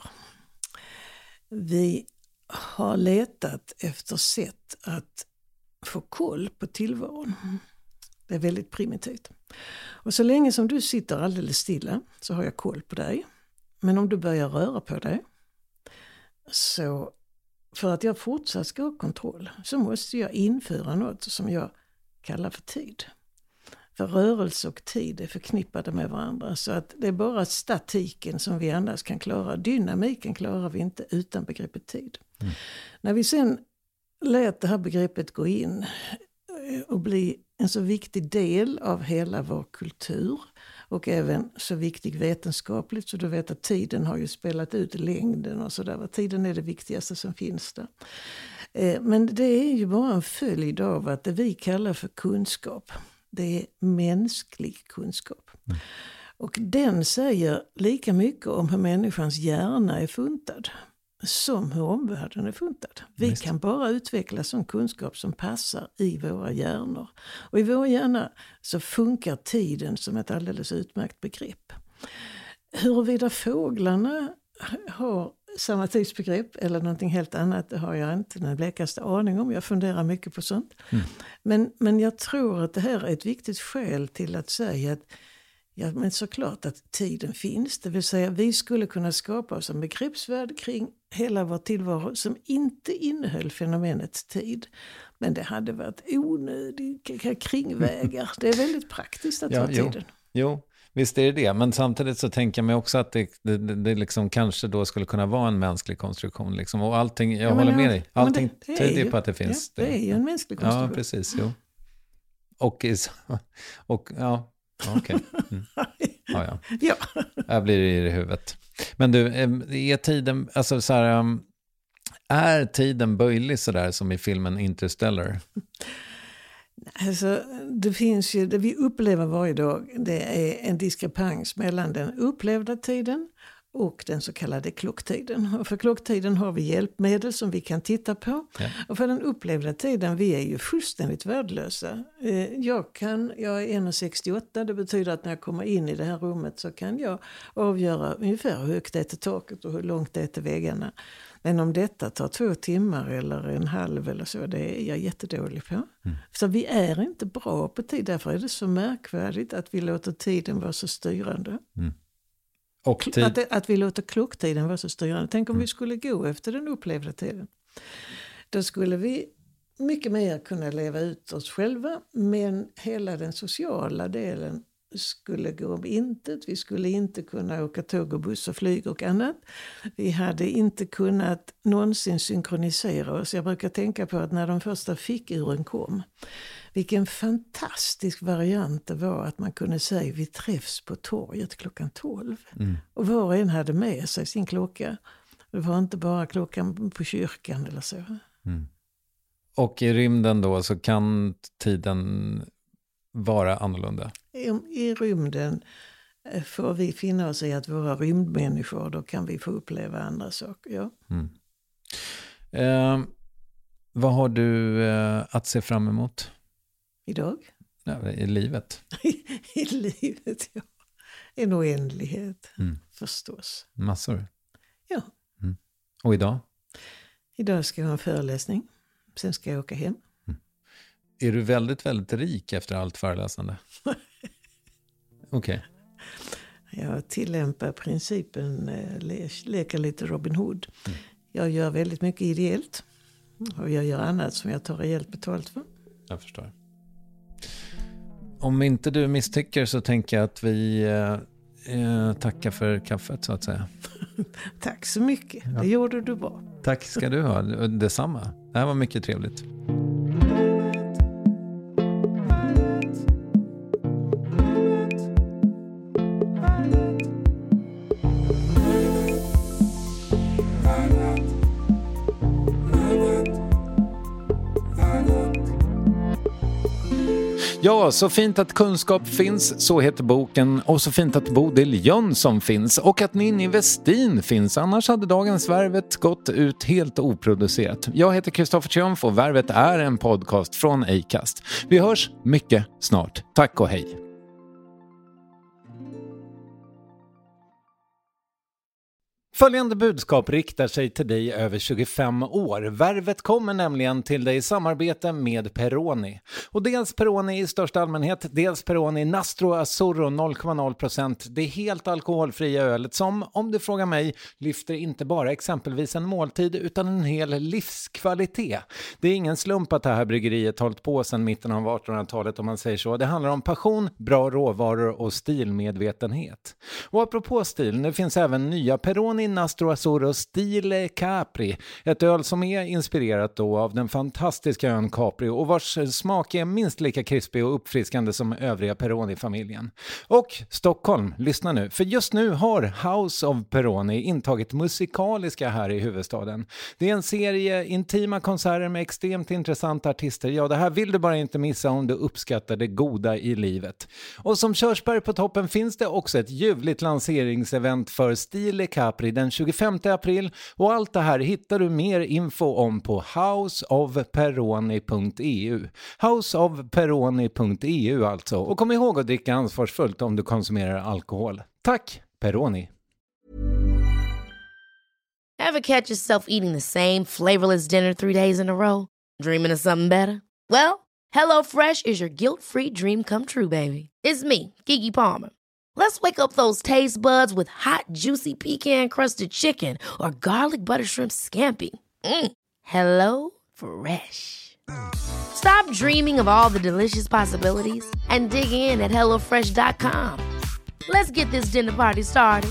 vi har letat efter sätt att få koll på tillvaron. Det är väldigt primitivt. Och så länge som du sitter alldeles stilla så har jag koll på dig. Men om du börjar röra på dig, så för att jag fortsatt ska ha kontroll så måste jag införa något som jag kallar för tid. För rörelse och tid är förknippade med varandra. Så att det är bara statiken som vi annars kan klara. Dynamiken klarar vi inte utan begreppet tid. När vi sen lät det här begreppet gå in och bli en så viktig del av hela vår kultur och även så viktig vetenskapligt, så du vet att tiden har ju spelat ut längden och sådär. Tiden är det viktigaste som finns där. Men det är ju bara en följd av att det vi kallar för kunskap, det är mänsklig kunskap. Och den säger lika mycket om hur människans hjärna är funtad som hur omvärlden är funtad. Vi kan bara utveckla sån kunskap som passar i våra hjärnor. Och i vår hjärna så funkar tiden som ett alldeles utmärkt begrepp. Huruvida fåglarna har samma tidsbegrepp eller någonting helt annat, det har jag inte den blekaste aning om. Jag funderar mycket på sånt. Men jag tror att det här är ett viktigt skäl till att säga att ja, men såklart att tiden finns. Det vill säga vi skulle kunna skapa oss en begreppsvärld kring hela vår tillvaro som inte innehöll fenomenet tid. Men det hade varit onödiga kringvägar. Det är väldigt praktiskt att ta tiden. Jo, visst är det. Men samtidigt så tänker jag mig också att det liksom kanske då skulle kunna vara en mänsklig konstruktion. Liksom. Och allting, jag håller med dig. Allting tyder på att det finns. Ja, det är ju en mänsklig konstruktion. Ja, precis. Jo. Och ja. Okej. Ja. Jag blir i huvudet. Men du, är tiden, alltså så här, är tiden böjlig så där som i filmen Interstellar? Alltså, det finns ju, det vi upplever varje dag, det är en diskrepans mellan den upplevda tiden och den så kallade klocktiden. Och för klocktiden har vi hjälpmedel som vi kan titta på. Ja. Och för den upplevda tiden, vi är ju fullständigt värdelösa. Jag är 1,68, det betyder att när jag kommer in i det här rummet så kan jag avgöra ungefär hur högt det är till taket och hur långt det är till väggarna. Men om detta tar 2 timmar eller en halv eller så, det är jag jättedålig på. Så vi är inte bra på tid, därför är det så märkvärdigt att vi låter tiden vara så styrande. Och att vi låter klocktiden vara så styrande. Tänk om vi skulle gå efter den upplevda tiden. Då skulle vi mycket mer kunna leva ut oss själva, men hela den sociala delen skulle gå om intet. Vi skulle inte kunna åka tåg och buss och flyg och annat. Vi hade inte kunnat någonsin synkronisera oss. Jag brukar tänka på att när de första fickuren kom, vilken fantastisk variant det var att man kunde säga vi träffs på torget klockan 12. Och var och en hade med sig sin klocka. Det var inte bara klockan på kyrkan eller så. Och i rymden då så kan tiden vara annorlunda? I rymden får vi finna oss i att vara rymdmänniskor. Då kan vi få uppleva andra saker. Ja. Vad har du att se fram emot? Idag? Ja, i livet. I livet, ja. En oändlighet, förstås. Massor? Ja. Och idag? Idag ska jag ha en föreläsning. Sen ska jag åka hem. Är du väldigt, väldigt rik efter allt föreläsande? Okej. Jag tillämpar principen leka lite Robin Hood. Jag gör väldigt mycket ideellt. Och jag gör annat som jag tar rejält betalt för. Jag förstår. Om inte du misstycker så tänker jag att vi tackar för kaffet så att säga. Tack så mycket. Ja. Det gjorde du bra. Tack ska du ha. Detsamma. Det här var mycket trevligt. Ja, så fint att kunskap finns, så heter boken. Och så fint att Bodil Jönsson finns. Och att Ninni Westin finns. Annars hade dagens Värvet gått ut helt oproducerat. Jag heter Kristoffer Triumf och Värvet är en podcast från Acast. Vi hörs mycket snart. Tack och hej. Följande budskap riktar sig till dig över 25 år. Värvet kommer nämligen till dig i samarbete med Peroni. Och dels Peroni i största allmänhet, dels Peroni Nastro Azzurro 0,0%. Det är helt alkoholfria ölet som, om du frågar mig, lyfter inte bara exempelvis en måltid utan en hel livskvalitet. Det är ingen slump att det här bryggeriet hållit på sedan mitten av 1800-talet om man säger så. Det handlar om passion, bra råvaror och stilmedvetenhet. Och apropå stil, nu finns även nya Peroni Nastro Azzurro Stile Capri, ett öl som är inspirerat då av den fantastiska ön Capri och vars smak är minst lika krispig och uppfriskande som övriga Peroni-familjen. Och Stockholm, lyssna nu, för just nu har House of Peroni intagit musikaliska här i huvudstaden. Det är en serie intima konserter med extremt intressanta artister. Ja, det här vill du bara inte missa om du uppskattar det goda i livet. Och som körsbär på toppen finns det också ett ljuvligt lanseringsevent för Stile Capri den 25 april och allt det här hittar du mer info om på houseofperoni.eu. Houseofperoni.eu alltså. Och kom ihåg att dricka ansvarsfullt om du konsumerar alkohol. Tack, Peroni! Ever catch yourself eating the same flavorless dinner 3 days in a row? Dreaming of something better? Well, HelloFresh is your guilt-free dream come true, baby. It's me, Keke Palmer. Let's wake up those taste buds with hot, juicy pecan-crusted chicken or garlic butter shrimp scampi. Hello Fresh. Stop dreaming of all the delicious possibilities and dig in at HelloFresh.com. Let's get this dinner party started.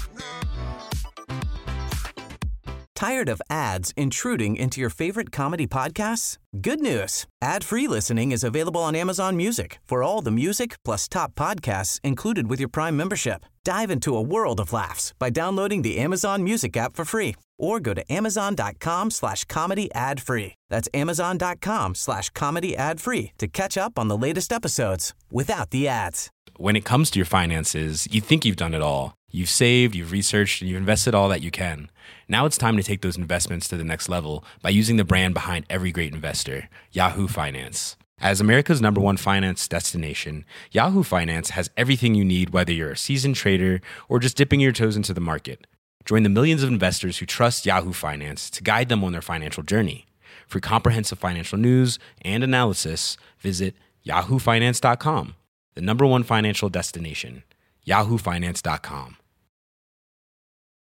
Tired of ads intruding into your favorite comedy podcasts? Good news. Ad-free listening is available on Amazon Music for all the music plus top podcasts included with your Prime membership. Dive into a world of laughs by downloading the Amazon Music app for free or go to amazon.com/comedy ad-free. That's amazon.com/comedy ad-free to catch up on the latest episodes without the ads. When it comes to your finances, you think you've done it all. You've saved, you've researched, and you've invested all that you can. Now it's time to take those investments to the next level by using the brand behind every great investor, Yahoo Finance. As America's #1 finance destination, Yahoo Finance has everything you need, whether you're a seasoned trader or just dipping your toes into the market. Join the millions of investors who trust Yahoo Finance to guide them on their financial journey. For comprehensive financial news and analysis, visit yahoofinance.com, the #1 financial destination, yahoofinance.com.